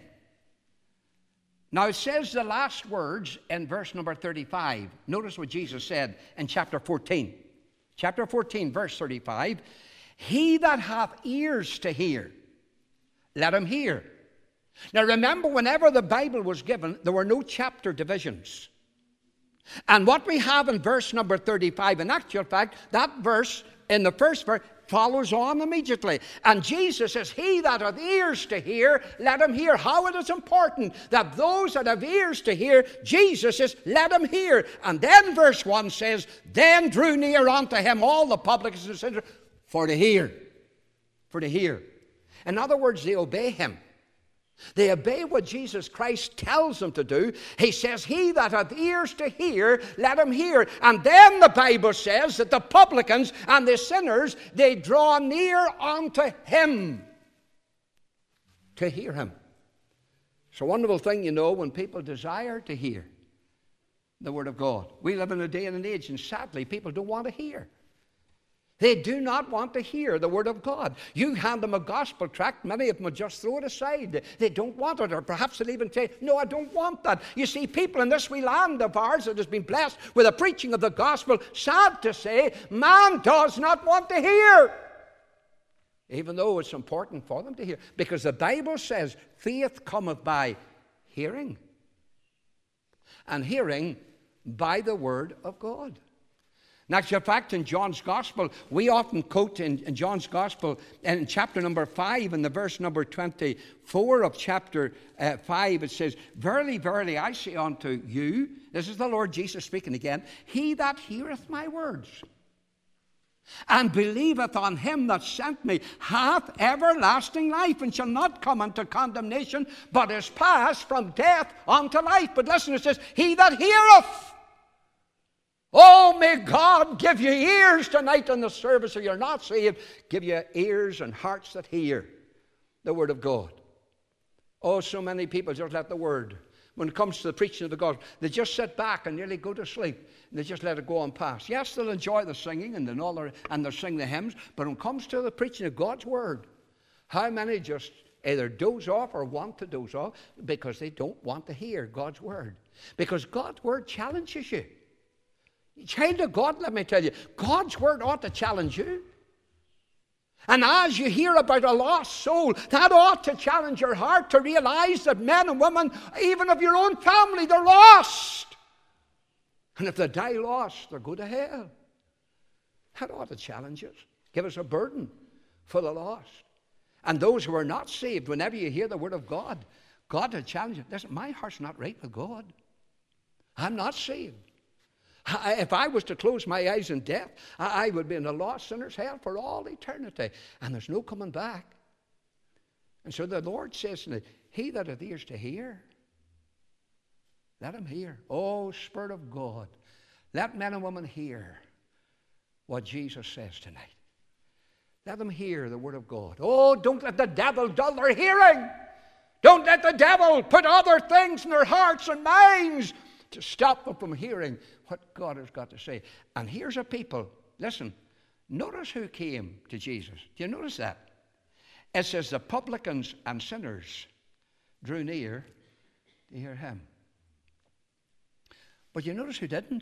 Now, it says the last words in verse number 35. Notice what Jesus said in chapter 14. Chapter 14, verse 35. He that hath ears to hear, let him hear. Now remember, whenever the Bible was given, there were no chapter divisions. And what we have in verse number 35, in actual fact, that verse, in the first verse, follows on immediately. And Jesus says, he that hath ears to hear, let him hear. How it is important that those that have ears to hear, Jesus says, let him hear. And then verse 1 says, then drew near unto him all the publicans and sinners for to hear. For to hear. In other words, they obey him. They obey what Jesus Christ tells them to do. He says, he that hath ears to hear, let him hear. And then the Bible says that the publicans and the sinners, they draw near unto him to hear him. It's a wonderful thing, you know, when people desire to hear the Word of God. We live in a day and an age, and sadly, people don't want to hear. They do not want to hear the Word of God. You hand them a gospel tract, many of them will just throw it aside. They don't want it, or perhaps they'll even say, no, I don't want that. You see, people in this wee land of ours that has been blessed with the preaching of the gospel, sad to say, man does not want to hear. Even though it's important for them to hear. Because the Bible says, faith cometh by hearing. And hearing by the Word of God. In actual fact, in John's Gospel, we often quote in John's Gospel, in chapter number 5, in the verse number 24 of chapter 5, it says, verily, verily, I say unto you, this is the Lord Jesus speaking again, he that heareth my words and believeth on him that sent me hath everlasting life, and shall not come unto condemnation, but is passed from death unto life. But listen, it says, he that heareth. Oh, may God give you ears tonight in the service. If you're not saved, give you ears and hearts that hear the Word of God. Oh, so many people just let the Word, when it comes to the preaching of the gospel, they just sit back and nearly go to sleep. And they just let it go on past. Yes, they'll enjoy the singing and they'll sing the hymns, but when it comes to the preaching of God's Word, how many just either doze off or want to doze off because they don't want to hear God's Word? Because God's Word challenges you. Child of God, let me tell you, God's Word ought to challenge you. And as you hear about a lost soul, that ought to challenge your heart to realize that men and women, even of your own family, they're lost. And if they die lost, they'll go to hell. That ought to challenge us. Give us a burden for the lost. And those who are not saved, whenever you hear the Word of God, God will challenge you. Listen, my heart's not right with God. I'm not saved. If I was to close my eyes in death, I would be in a lost sinner's hell for all eternity. And there's no coming back. And so the Lord says to me, he that hath ears to hear, let him hear. Oh, Spirit of God, let men and women hear what Jesus says tonight. Let them hear the Word of God. Oh, don't let the devil dull their hearing. Don't let the devil put other things in their hearts and minds to stop them from hearing what God has got to say. And here's a people, listen, notice who came to Jesus. Do you notice that? It says the publicans and sinners drew near to hear him. But you notice who didn't?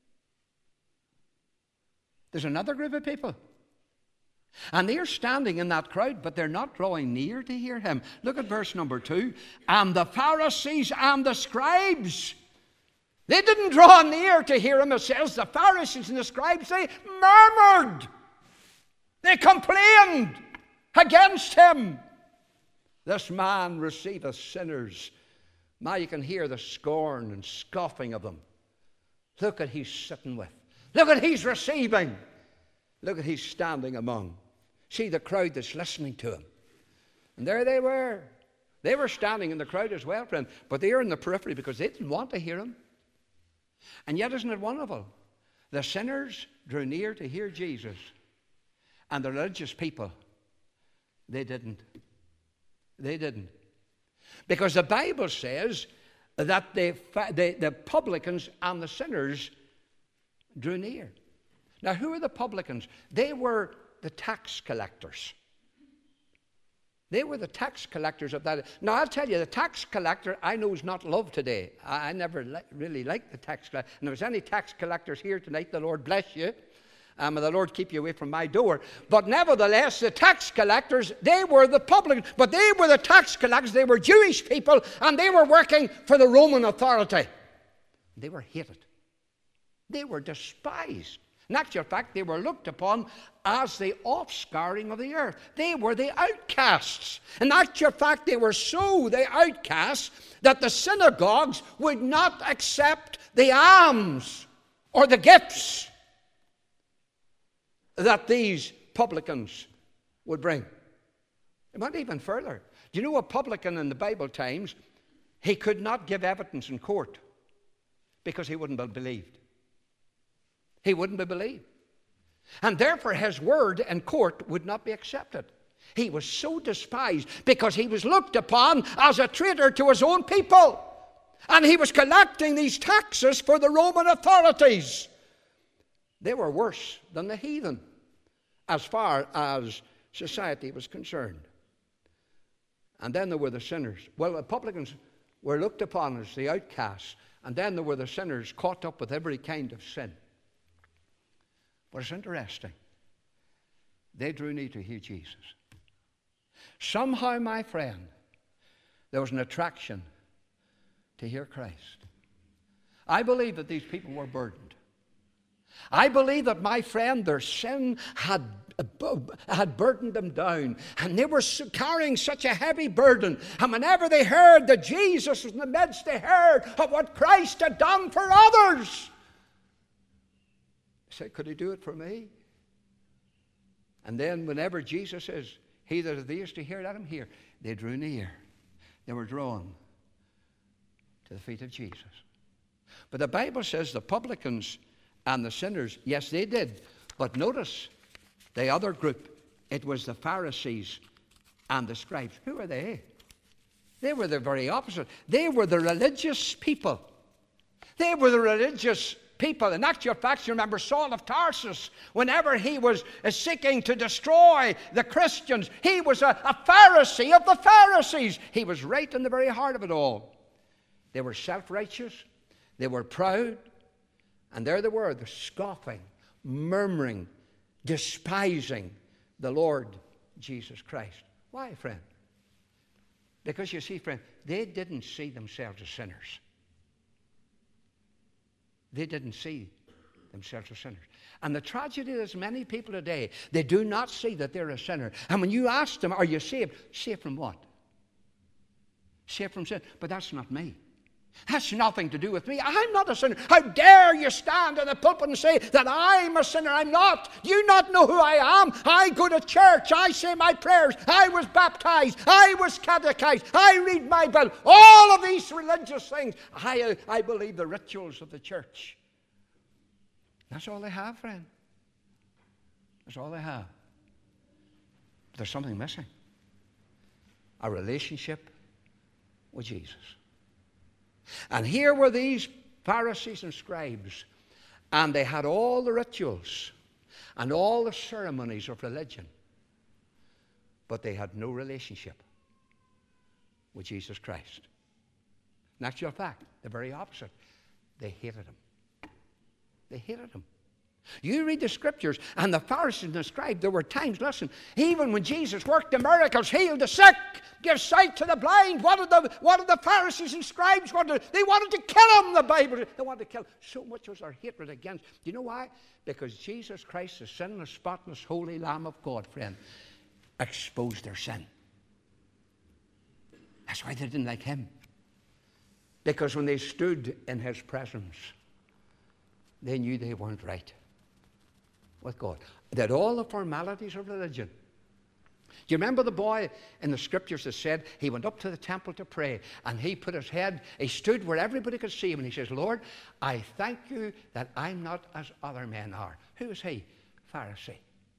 There's another group of people. And they're standing in that crowd, but they're not drawing near to hear him. Look at verse number 2. And the Pharisees and the scribes, they didn't draw near to hear him. It says the Pharisees and the scribes, they murmured. They complained against him. This man receiveth sinners. Now you can hear the scorn and scoffing of them. Look at he's sitting with. Look at he's receiving. Look at he's standing among. See the crowd that's listening to him. And there they were. They were standing in the crowd as well, friend. But they were in the periphery because they didn't want to hear him. And yet, isn't it wonderful? The sinners drew near to hear Jesus. And the religious people, they didn't. They didn't. Because the Bible says that the publicans and the sinners drew near. Now, who are the publicans? They were the tax collectors. They were the tax collectors of that. Now, I'll tell you, the tax collector I know is not loved today. I never really liked the tax collector. And if there's any tax collectors here tonight, the Lord bless you. May the Lord keep you away from my door. But nevertheless, the tax collectors, they were the publicans. But they were the tax collectors. They were Jewish people, and they were working for the Roman authority. They were hated. They were despised. In actual fact, they were looked upon as the offscouring of the earth. They were the outcasts. In actual fact, they were so the outcasts that the synagogues would not accept the alms or the gifts that these publicans would bring. It went even further. Do you know a publican in the Bible times? He could not give evidence in court because he wouldn't be believed. He wouldn't be believed. And therefore his word in court would not be accepted. He was so despised because he was looked upon as a traitor to his own people. And he was collecting these taxes for the Roman authorities. They were worse than the heathen as far as society was concerned. And then there were the sinners. Well, the publicans were looked upon as the outcasts. And then there were the sinners caught up with every kind of sin. But it's interesting. They drew near to hear Jesus. Somehow, my friend, there was an attraction to hear Christ. I believe that these people were burdened. I believe that, my friend, their sin had burdened them down, and they were carrying such a heavy burden. And whenever they heard that Jesus was in the midst, they heard of what Christ had done for others. They said, could he do it for me? And then whenever Jesus says, he that hath ears to hear, let him hear, they drew near. They were drawn to the feet of Jesus. But the Bible says the publicans and the sinners, yes, they did. But notice the other group, it was the Pharisees and the scribes. Who were they? They were the very opposite. They were the religious people. They were the religious people. In actual fact, you remember Saul of Tarsus, whenever he was seeking to destroy the Christians, he was a Pharisee of the Pharisees. He was right in the very heart of it all. They were self-righteous. They were proud. And there they were, the scoffing, murmuring, despising the Lord Jesus Christ. Why, friend? Because you see, friend, they didn't see themselves as sinners. They didn't see themselves as sinners. And the tragedy is many people today, they do not see that they're a sinner. And when you ask them, are you saved? Saved from what? Saved from sin. But that's not me. That's nothing to do with me. I'm not a sinner. How dare you stand in the pulpit and say that I'm a sinner? I'm not. Do you not know who I am? I go to church. I say my prayers. I was baptized. I was catechized. I read my Bible. All of these religious things. I believe the rituals of the church. That's all they have, friend. That's all they have. But there's something missing. A relationship with Jesus. And here were these Pharisees and scribes, and they had all the rituals and all the ceremonies of religion, but they had no relationship with Jesus Christ. In actual fact, the very opposite. They hated him. They hated him. You read the scriptures, and the Pharisees and the scribes, there were times, listen, even when Jesus worked the miracles, healed the sick, gave sight to the blind, what did the Pharisees and scribes want to do? They wanted to kill him, the Bible. They wanted to kill him. So much was their hatred against. Do you know why? Because Jesus Christ, the sinless, spotless, holy Lamb of God, friend, exposed their sin. That's why they didn't like him. Because when they stood in his presence, they knew they weren't right with God. They had all the formalities of religion. Do you remember the boy in the scriptures that said he went up to the temple to pray, and he put his head, he stood where everybody could see him, and he says, Lord, I thank you that I'm not as other men are. Who is he? Pharisee.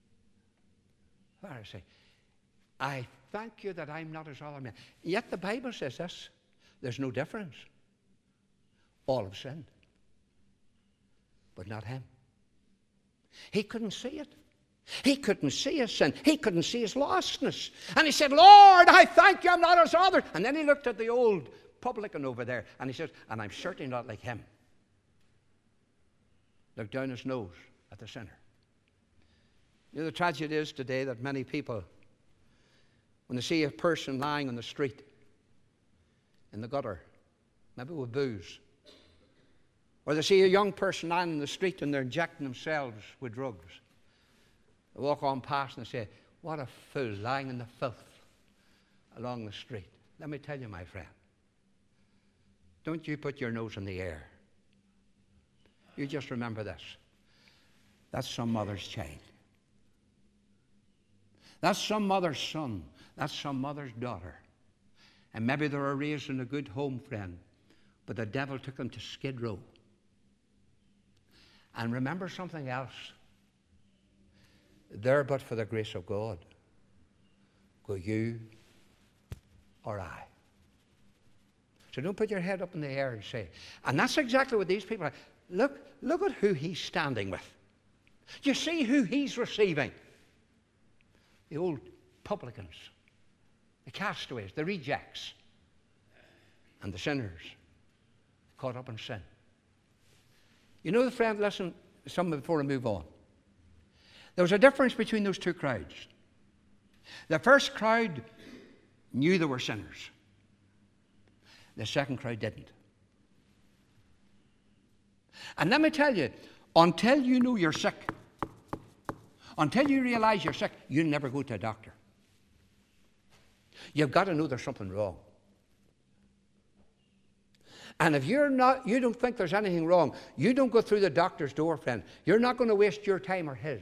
Pharisee. I thank you that I'm not as other men. Yet the Bible says this, there's no difference. All have sinned. But not him. He couldn't see it. He couldn't see his sin. He couldn't see his lostness. And he said, Lord, I thank you I'm not as others. And then he looked at the old publican over there, and he said, and I'm certainly not like him. Looked down his nose at the sinner. You know, the tragedy is today that many people, when they see a person lying on the street, in the gutter, maybe with booze, Or they see a young person lying in the street and they're injecting themselves with drugs. They walk on past and they say, what a fool lying in the filth along the street. Let me tell you, my friend, don't you put your nose in the air. You just remember this. That's some mother's child. That's some mother's son. That's some mother's daughter. And maybe they were raised in a good home, friend, but the devil took them to Skid Row. And remember something else. There, but for the grace of God, go you or I. So don't put your head up in the air and say, and that's exactly what these people are. Look at who he's standing with. You see who he's receiving. The old publicans, the castaways, the rejects, and the sinners caught up in sin. You know, friend, listen, some before I move on. There was a difference between those two crowds. The first crowd knew they were sinners. The second crowd didn't. And let me tell you, until you know you're sick, until you realize you're sick, you'll never go to a doctor. You've got to know there's something wrong. And if you don't think there's anything wrong, you don't go through the doctor's door, friend. You're not going to waste your time or his.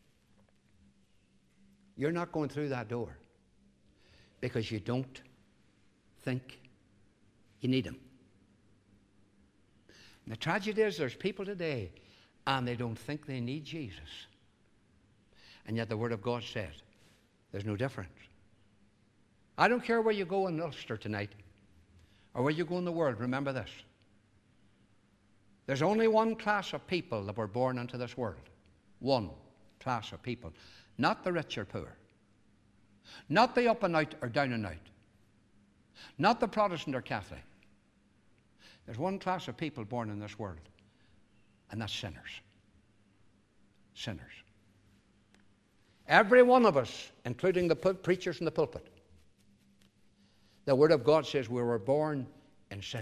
You're not going through that door because you don't think you need him. And the tragedy is there's people today and they don't think they need Jesus. And yet the Word of God says there's no difference. I don't care where you go in Ulster tonight or where you go in the world. Remember this. There's only one class of people that were born into this world. One class of people. Not the rich or poor. Not the up and out or down and out. Not the Protestant or Catholic. There's one class of people born in this world, and that's sinners. Sinners. Every one of us, including the preachers in the pulpit, the Word of God says we were born in sin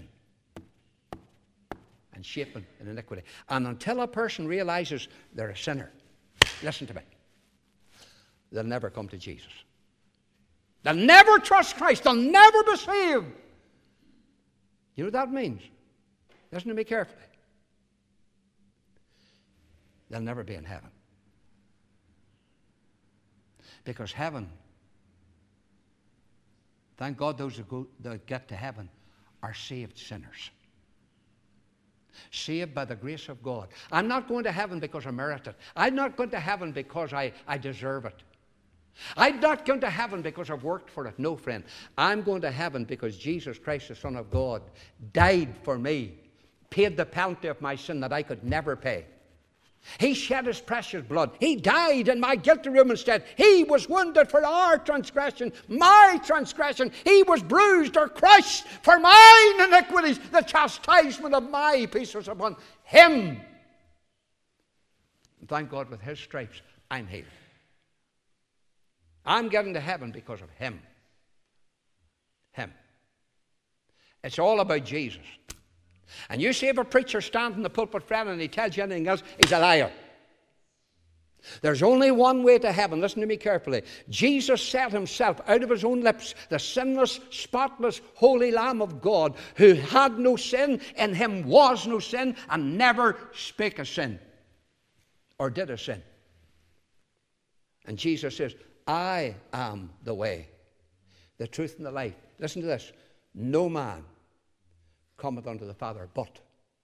and shapen in iniquity. And until a person realizes they're a sinner, listen to me, they'll never come to Jesus. They'll never trust Christ. They'll never be saved. You know what that means? Listen to me carefully. They'll never be in heaven. Because heaven, thank God those that get to heaven are saved sinners. Saved by the grace of God. I'm not going to heaven because I merit it. I'm not going to heaven because I deserve it. I'm not going to heaven because I've worked for it. No, friend. I'm going to heaven because Jesus Christ, the Son of God, died for me, paid the penalty of my sin that I could never pay. He shed his precious blood. He died in my guilty room instead. He was wounded for our transgression, my transgression. He was bruised or crushed for mine iniquities. The chastisement of my peace was upon him. And thank God with his stripes, I'm healed. I'm getting to heaven because of him. Him. It's all about Jesus. And you see if a preacher stands in the pulpit, friend, and he tells you anything else, he's a liar. There's only one way to heaven. Listen to me carefully. Jesus said himself out of his own lips, the sinless, spotless, holy Lamb of God, who had no sin, in him was no sin, and never spake a sin, or did a sin. And Jesus says, I am the way, the truth, and the life. Listen to this. No man cometh unto the Father but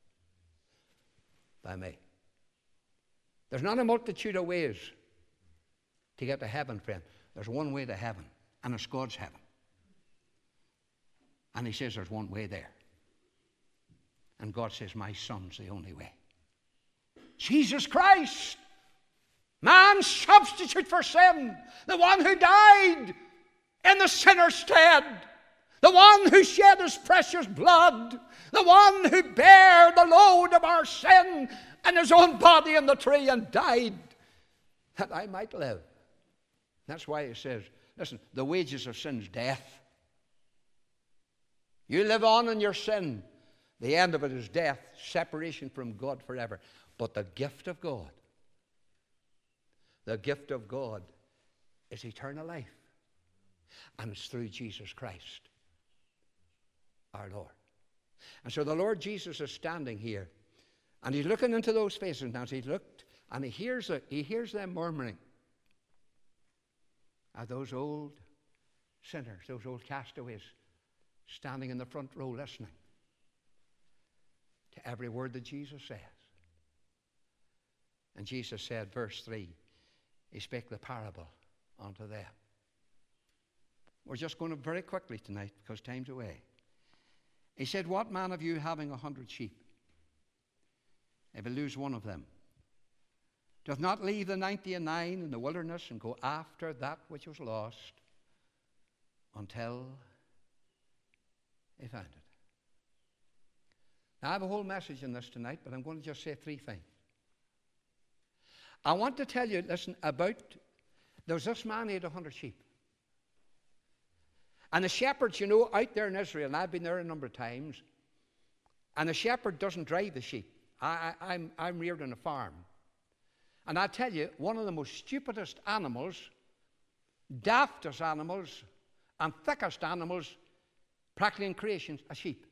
by me. There's not a multitude of ways to get to heaven, friend. There's one way to heaven, and it's God's heaven. And he says there's one way there. And God says, my Son's the only way. Jesus Christ, man's substitute for sin, the one who died in the sinner's stead, the one who shed his precious blood, the one who bare the load of our sin in his own body on the tree and died that I might live. That's why he says, listen, the wages of sin is death. You live on in your sin, The end of it is death, separation from God forever. But the gift of God is eternal life. And it's through Jesus Christ, our Lord. And so the Lord Jesus is standing here, and he's looking into those faces now. As he looked, and he hears them murmuring at those old sinners, those old castaways, standing in the front row listening to every word that Jesus says. And Jesus said, verse 3, he spake the parable unto them. We're just going to very quickly tonight because time's away. He said, what man of you having 100 sheep, if he lose one of them, doth not leave the 99 in the wilderness and go after that which was lost until he found it? Now, I have a whole message in this tonight, but I'm going to just say 3 things. I want to tell you, listen, there's this man who had 100 sheep. And the shepherds, you know, out there in Israel, and I've been there a number of times, and the shepherd doesn't drive the sheep. I'm reared on a farm. And I tell you, one of the most stupidest animals, daftest animals, and thickest animals practically in creation, a sheep.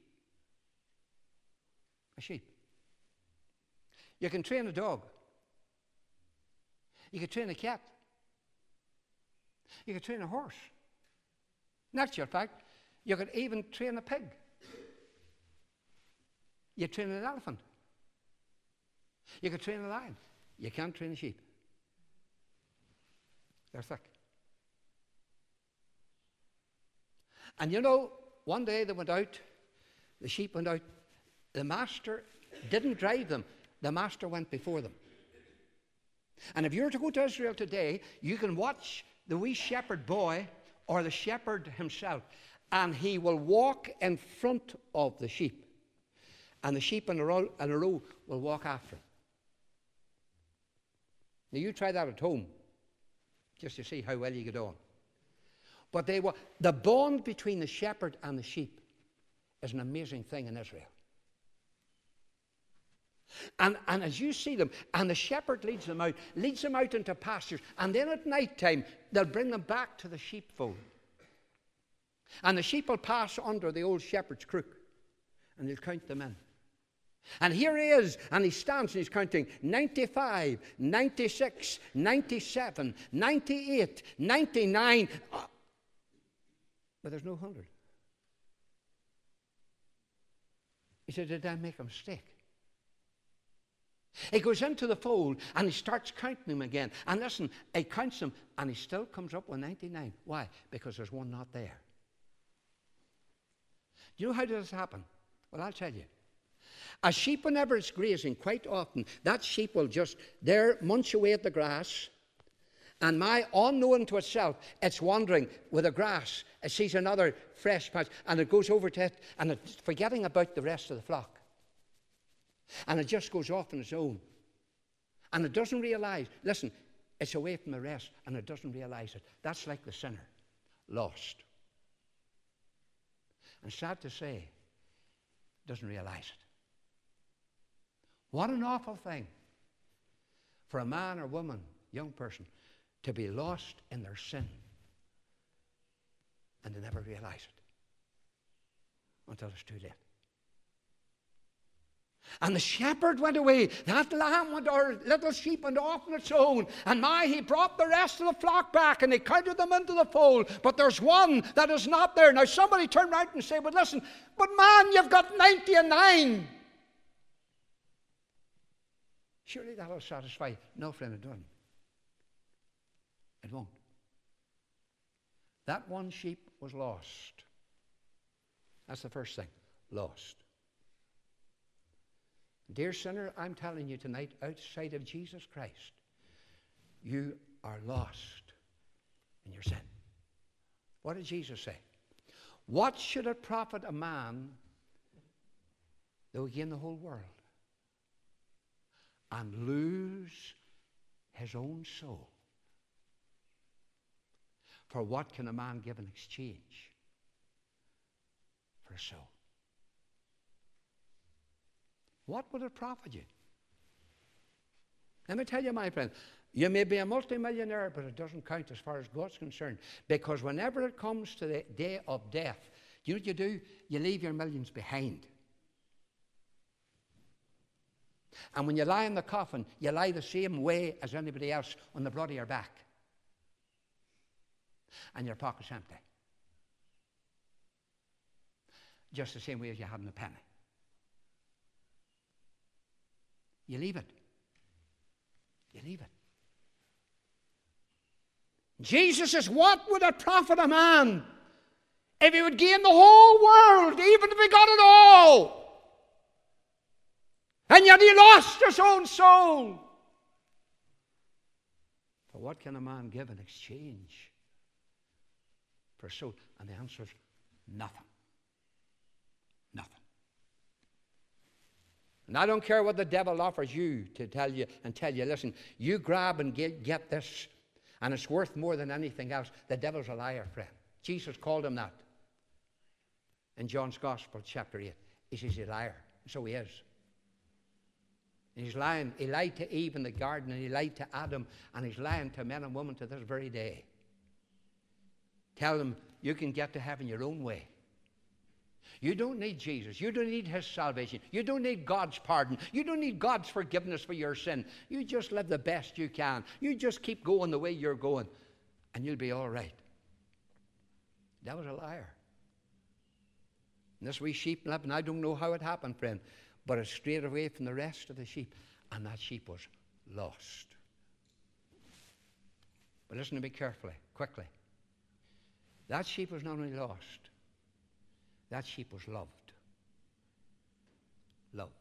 A sheep. You can train a dog. You can train a cat. You can train a horse. In actual fact, you could even train a pig. You train an elephant. You could train a lion. You can't train a sheep. They're thick. And you know, one day they went out, the sheep went out. The master didn't drive them. The master went before them. And if you were to go to Israel today, you can watch the wee shepherd boy or the shepherd himself, and he will walk in front of the sheep, and the sheep in a row will walk after him. Now you try that at home, just to see how well you get on. But the bond between the shepherd and the sheep is an amazing thing in Israel. And as you see them, and the shepherd leads them out into pastures, and then at night time they'll bring them back to the sheepfold. And the sheep will pass under the old shepherd's crook, and he'll count them in. And here he is, and he stands and he's counting 95, 96, 97, 98, 99, but there's no 100. He said, did I make a mistake? He goes into the fold and he starts counting them again. And listen, he counts them and he still comes up with 99. Why? Because there's one not there. Do you know how does this happen? Well, I'll tell you. A sheep, whenever it's grazing, quite often, that sheep will just there munch away at the grass. And my unknown to itself, it's wandering with the grass. It sees another fresh patch and it goes over to it and it's forgetting about the rest of the flock. And it just goes off on its own. And it doesn't realize, listen, it's away from the rest and it doesn't realize it. That's like the sinner, lost. And sad to say, doesn't realize it. What an awful thing for a man or woman, young person, to be lost in their sin and to never realize it until it's too late. And the shepherd went away. That lamb went, or little sheep went off on its own. And he brought the rest of the flock back and he counted them into the fold. But there's one that is not there. Now somebody turn around and say, but listen, but man, you've got 99. Surely that'll satisfy you. No, friend, it doesn't. It won't. That one sheep was lost. That's the first thing. Lost. Dear sinner, I'm telling you tonight, outside of Jesus Christ, you are lost in your sin. What did Jesus say? What should it profit a man though he gain the whole world and lose his own soul? For what can a man give in exchange for a soul? What would it profit you? Let me tell you, my friend, you may be a multimillionaire, but it doesn't count as far as God's concerned. Because whenever it comes to the day of death, you know what you do? You leave your millions behind. And when you lie in the coffin, you lie the same way as anybody else on the broad of your back. And your pocket's empty. Just the same way as you hadn't a penny. You leave it. You leave it. Jesus says, what would it profit a man if he would gain the whole world, even if he got it all? And yet he lost his own soul. But what can a man give in exchange for soul? And the answer is nothing. Nothing. And I don't care what the devil offers you to tell you, listen, you grab and get this, and it's worth more than anything else. The devil's a liar, friend. Jesus called him that in John's Gospel, chapter 8. He says he's a liar. So he is. And he's lying. He lied to Eve in the garden, and he lied to Adam, and he's lying to men and women to this very day. Tell them you can get to heaven your own way. You don't need Jesus. You don't need his salvation. You don't need God's pardon. You don't need God's forgiveness for your sin. You just live the best you can. You just keep going the way you're going, and you'll be all right. That was a liar. And this wee sheep living, I don't know how it happened, friend, but it strayed away from the rest of the sheep, and that sheep was lost. But listen to me carefully, quickly. That sheep was not only lost, that sheep was loved. Loved.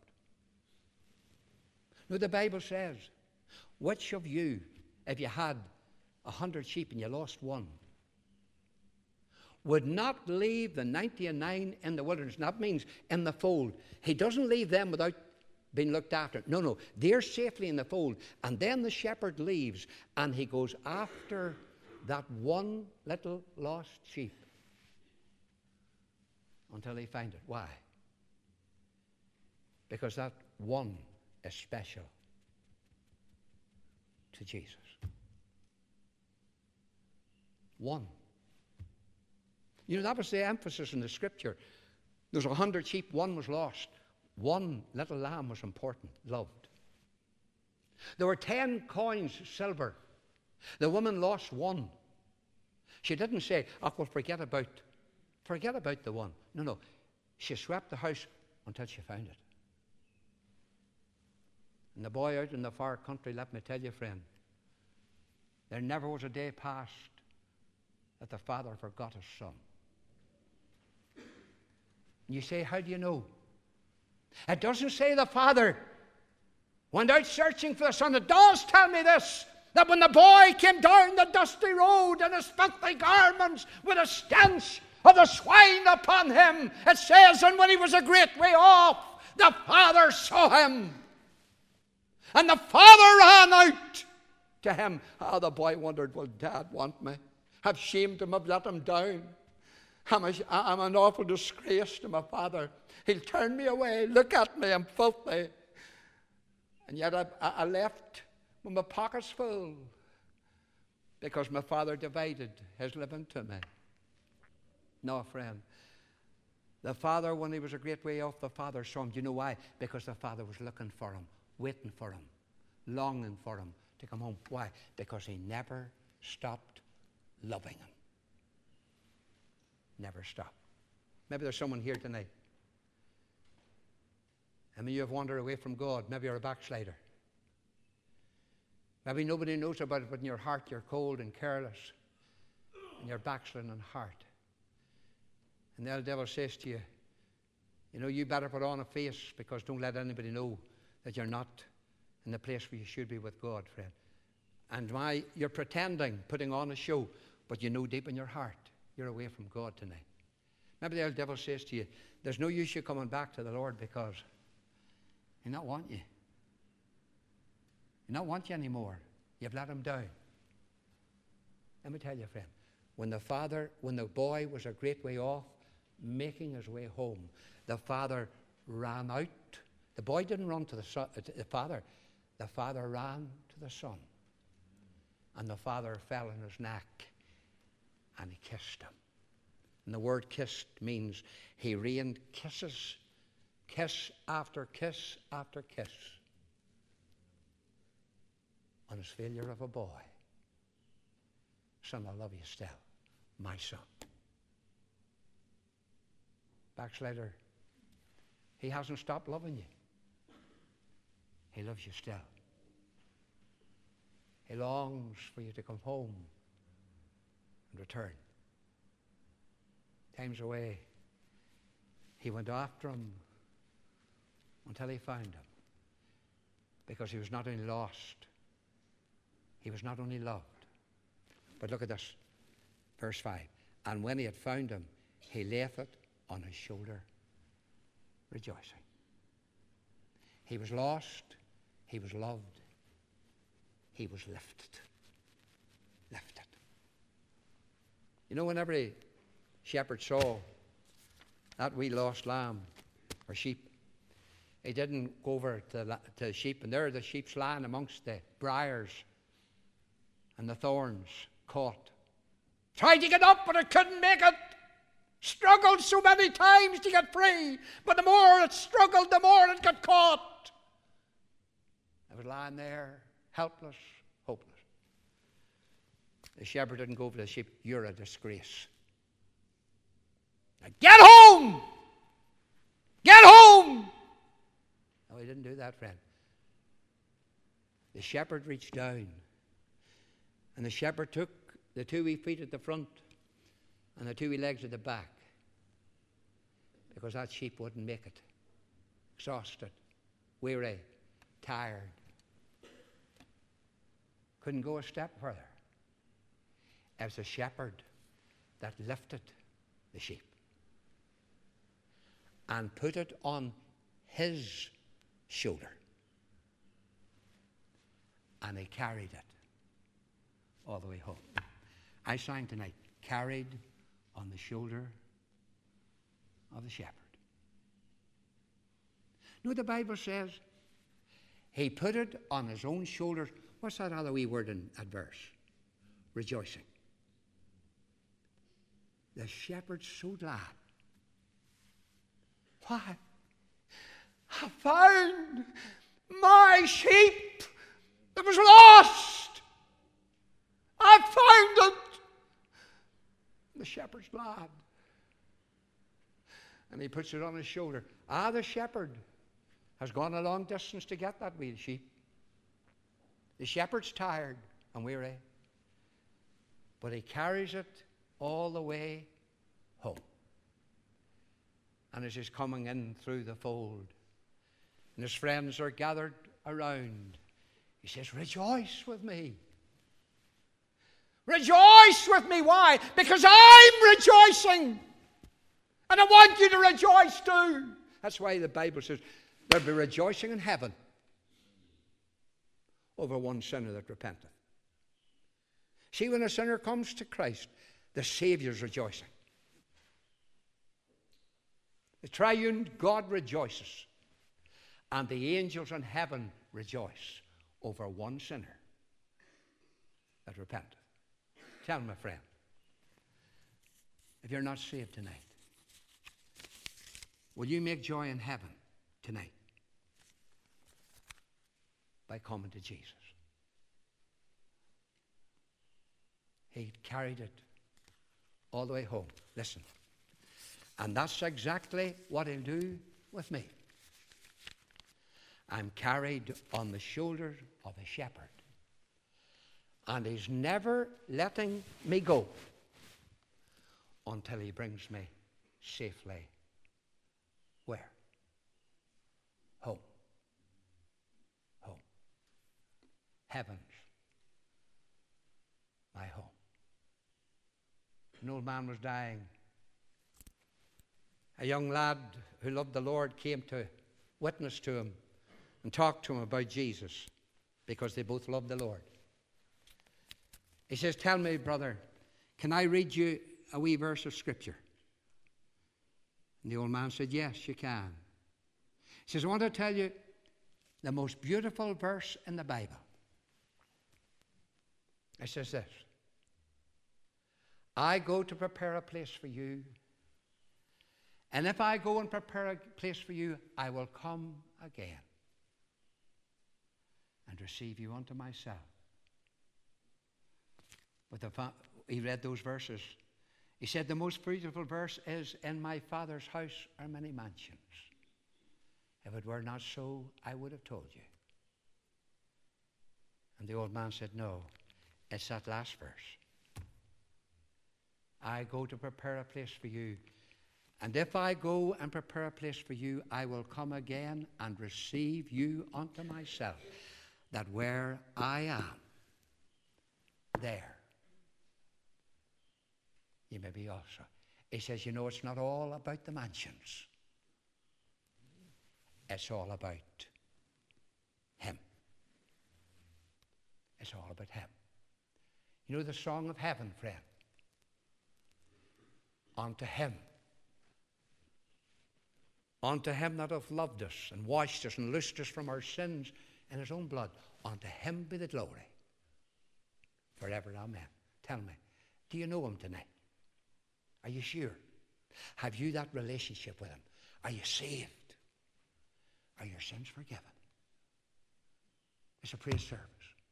Now the Bible says, which of you, if you had 100 sheep and you lost one, would not leave the 99 in the wilderness? And that means in the fold. He doesn't leave them without being looked after. No, they're safely in the fold. And then the shepherd leaves and he goes after that one little lost sheep until he finds it. Why? Because that one is special to Jesus. One. You know, that was the emphasis in the scripture. There's 100 sheep, one was lost. One little lamb was important, loved. There were 10 coins, silver. The woman lost one. She didn't say, oh, well, forget about the one. No. She swept the house until she found it. And the boy out in the far country, let me tell you, friend, there never was a day passed that the father forgot his son. And you say, how do you know? It doesn't say the father went out searching for the son. It does tell me this, that when the boy came down the dusty road in his filthy garments with a stench of the swine upon him, it says, and when he was a great way off, the father saw him. And the father ran out to him. The boy wondered, will Dad want me? I've shamed him, I've let him down. I'm an awful disgrace to my father. He'll turn me away. Look at me, I'm filthy. And yet I left with my pockets full because my father divided his living to me. No, friend. The father, when he was a great way off, the father saw him. Do you know why? Because the father was looking for him, waiting for him, longing for him to come home. Why? Because he never stopped loving him. Never stopped. Maybe there's someone here tonight. I mean, you have wandered away from God. Maybe you're a backslider. Maybe nobody knows about it, but in your heart you're cold and careless. And you're backsliding in heart. And the devil says to you, you know, you better put on a face because don't let anybody know that you're not in the place where you should be with God, friend. And you're pretending, putting on a show, but you know deep in your heart you're away from God tonight. Maybe the devil says to you, there's no use you coming back to the Lord because he not want you. He not want you anymore. You've let him down. Let me tell you, friend, when the boy was a great way off, making his way home, the father ran out. The boy didn't run to the father. The father ran to the son. And the father fell on his neck and he kissed him. And the word kissed means he rained kisses, kiss after kiss after kiss, on his failure of a boy. Son, I love you still, my son. Backslider, he hasn't stopped loving you. He loves you still. He longs for you to come home and return. Times away, he went after him until he found him, because he was not only lost, he was not only loved. But look at this, verse 5. And when he had found him, he layeth it on his shoulder, rejoicing. He was lost, he was loved, he was lifted. Lifted. You know, when every shepherd saw that wee lost lamb or sheep, he didn't go over to the sheep, and there the sheep's lying amongst the briars and the thorns, caught. Tried to get up, but it couldn't make it. Struggled so many times to get free, but the more it struggled, the more it got caught. It was lying there, helpless, hopeless. The shepherd didn't go over to the sheep. You're a disgrace. Now get home! Get home! No, he didn't do that, friend. The shepherd reached down, and the shepherd took the two wee feet at the front and the two wee legs at the back, because that sheep wouldn't make it. Exhausted, weary, tired. Couldn't go a step further. It was the shepherd that lifted the sheep and put it on his shoulder. And he carried it all the way home. I sang tonight, carried on the shoulder of the shepherd. No, the Bible says he put it on his own shoulders. What's that other wee word in that verse? Rejoicing. The shepherd's so glad. Why? I found my sheep that was lost. I found it. The shepherd's glad. And he puts it on his shoulder. The shepherd has gone a long distance to get that wee sheep. The shepherd's tired and weary, but he carries it all the way home. And as he's coming in through the fold, and his friends are gathered around, he says, rejoice with me. Rejoice with me. Why? Because I'm rejoicing. And I want you to rejoice too. That's why the Bible says there'll be rejoicing in heaven over one sinner that repenteth. See, when a sinner comes to Christ, the Savior's rejoicing. The triune God rejoices, and the angels in heaven rejoice over one sinner that repenteth. Tell me, my friend, if you're not saved tonight, will you make joy in heaven tonight by coming to Jesus? He carried it all the way home. Listen. And that's exactly what he'll do with me. I'm carried on the shoulders of a shepherd. And he's never letting me go until he brings me safely. Where? Home. Home. Heaven's my home. An old man was dying. A young lad who loved the Lord came to witness to him and talk to him about Jesus, because they both loved the Lord. He says, tell me, brother, can I read you a wee verse of Scripture? And the old man said, yes, you can. He He says, I want to tell you the most beautiful verse in the Bible. It says this: I go to prepare a place for you, and if I go and prepare a place for you, I will come again and receive you unto myself. He read those verses. He said the most beautiful verse is, in my Father's house are many mansions. If it were not so, I would have told you. And the old man said, no, it's that last verse. I go to prepare a place for you. And if I go and prepare a place for you, I will come again and receive you unto myself, that where I am, there you may be also. He says, you know, it's not all about the mansions. It's all about Him. It's all about Him. You know the song of heaven, friend? Unto Him. Unto Him that hath loved us and washed us and loosed us from our sins in His own blood. Unto Him be the glory forever. Amen. Tell me, do you know Him tonight? Are you sure? Have you that relationship with Him? Are you saved? Are your sins forgiven? It's a praise service.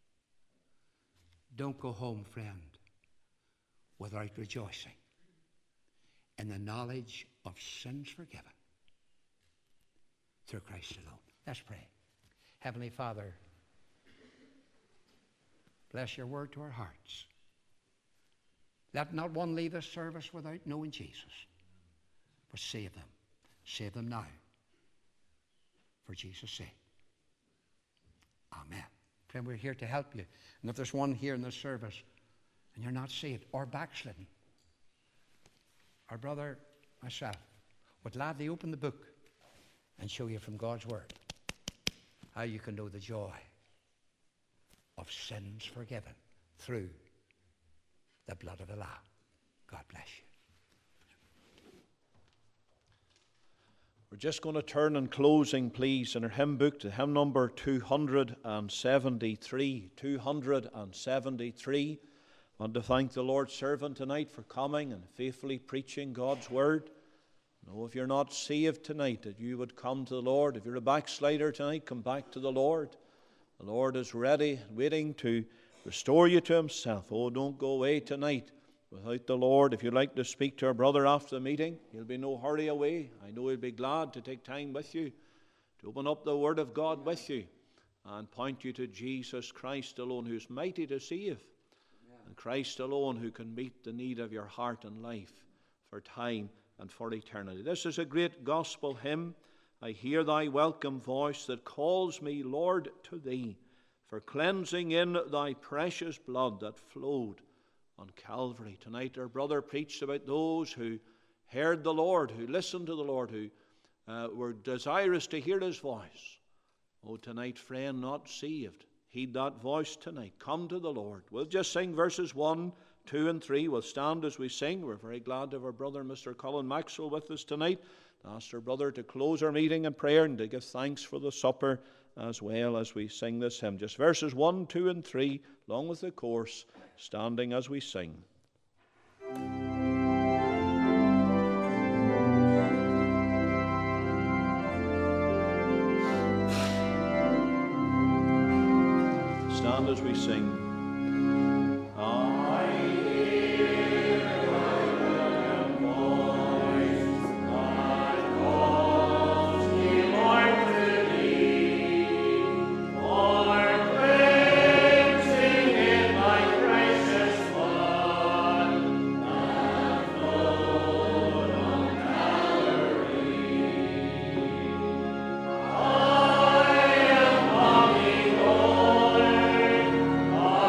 Don't go home, friend, without rejoicing in the knowledge of sins forgiven through Christ alone. Let's pray. Heavenly Father, bless your word to our hearts. Let not one leave this service without knowing Jesus. But save them. Save them now. For Jesus' sake. Amen. Friend, we're here to help you. And if there's one here in this service and you're not saved or backslidden, our brother, myself, would gladly open the book and show you from God's word how you can know the joy of sins forgiven through the blood of the Lamb. God bless you. We're just going to turn in closing, please, in our hymn book to hymn number 273. 273. I want to thank the Lord's servant tonight for coming and faithfully preaching God's word. Know if you're not saved tonight, that you would come to the Lord. If you're a backslider tonight, come back to the Lord. The Lord is ready, waiting to restore you to Himself. Oh, don't go away tonight without the Lord. If you'd like to speak to our brother after the meeting, he'll be no hurry away. I know he'll be glad to take time with you, to open up the Word of God with you and point you to Jesus Christ alone, who's mighty to save. Amen. And Christ alone who can meet the need of your heart and life for time and for eternity. This is a great gospel hymn. I hear thy welcome voice that calls me, Lord, to thee, for cleansing in thy precious blood that flowed on Calvary. Tonight our brother preached about those who heard the Lord, who listened to the Lord, who were desirous to hear His voice. Oh, tonight, friend, not saved, heed that voice tonight. Come to the Lord. We'll just sing verses 1, 2 and 3. We'll stand as we sing. We're very glad to have our brother, Mr. Colin Maxwell, with us tonight. To ask our brother to close our meeting in prayer and to give thanks for the supper as well as we sing this hymn. Just verses 1, 2 and 3, along with the chorus, standing as we sing. Stand as we sing. I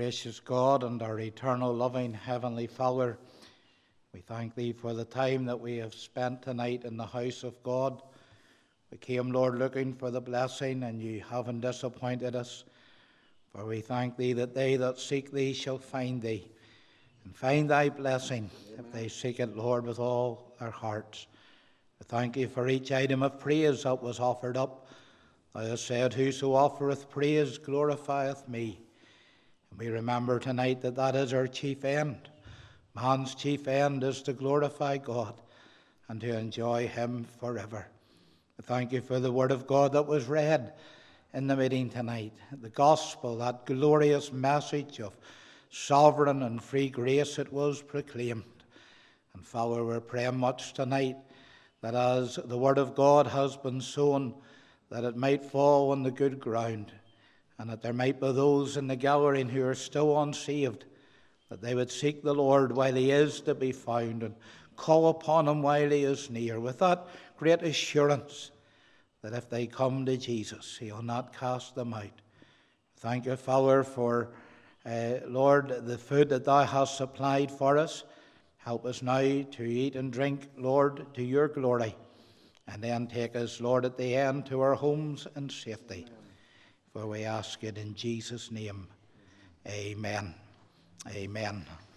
gracious God and our eternal loving Heavenly Father, we thank Thee for the time that we have spent tonight in the house of God. We came, Lord, looking for the blessing, and You haven't disappointed us. For we thank Thee that they that seek Thee shall find Thee, and find Thy blessing if they seek it, Lord, with all their hearts. We thank You for each item of praise that was offered up. Thou hast said, Whoso offereth praise glorifieth Me. And we remember tonight that that is our chief end. Man's chief end is to glorify God and to enjoy Him forever. We thank You for the Word of God that was read in the meeting tonight. The gospel, that glorious message of sovereign and free grace, it was proclaimed. And Father, we're praying much tonight that as the Word of God has been sown, that it might fall on the good ground, and that there might be those in the gathering who are still unsaved, that they would seek the Lord while He is to be found, and call upon Him while He is near, with that great assurance that if they come to Jesus, He'll not cast them out. Thank You, Father, for, Lord, the food that Thou hast supplied for us. Help us now to eat and drink, Lord, to Your glory, and then take us, Lord, at the end to our homes in safety. For we ask it in Jesus' name. Amen. Amen.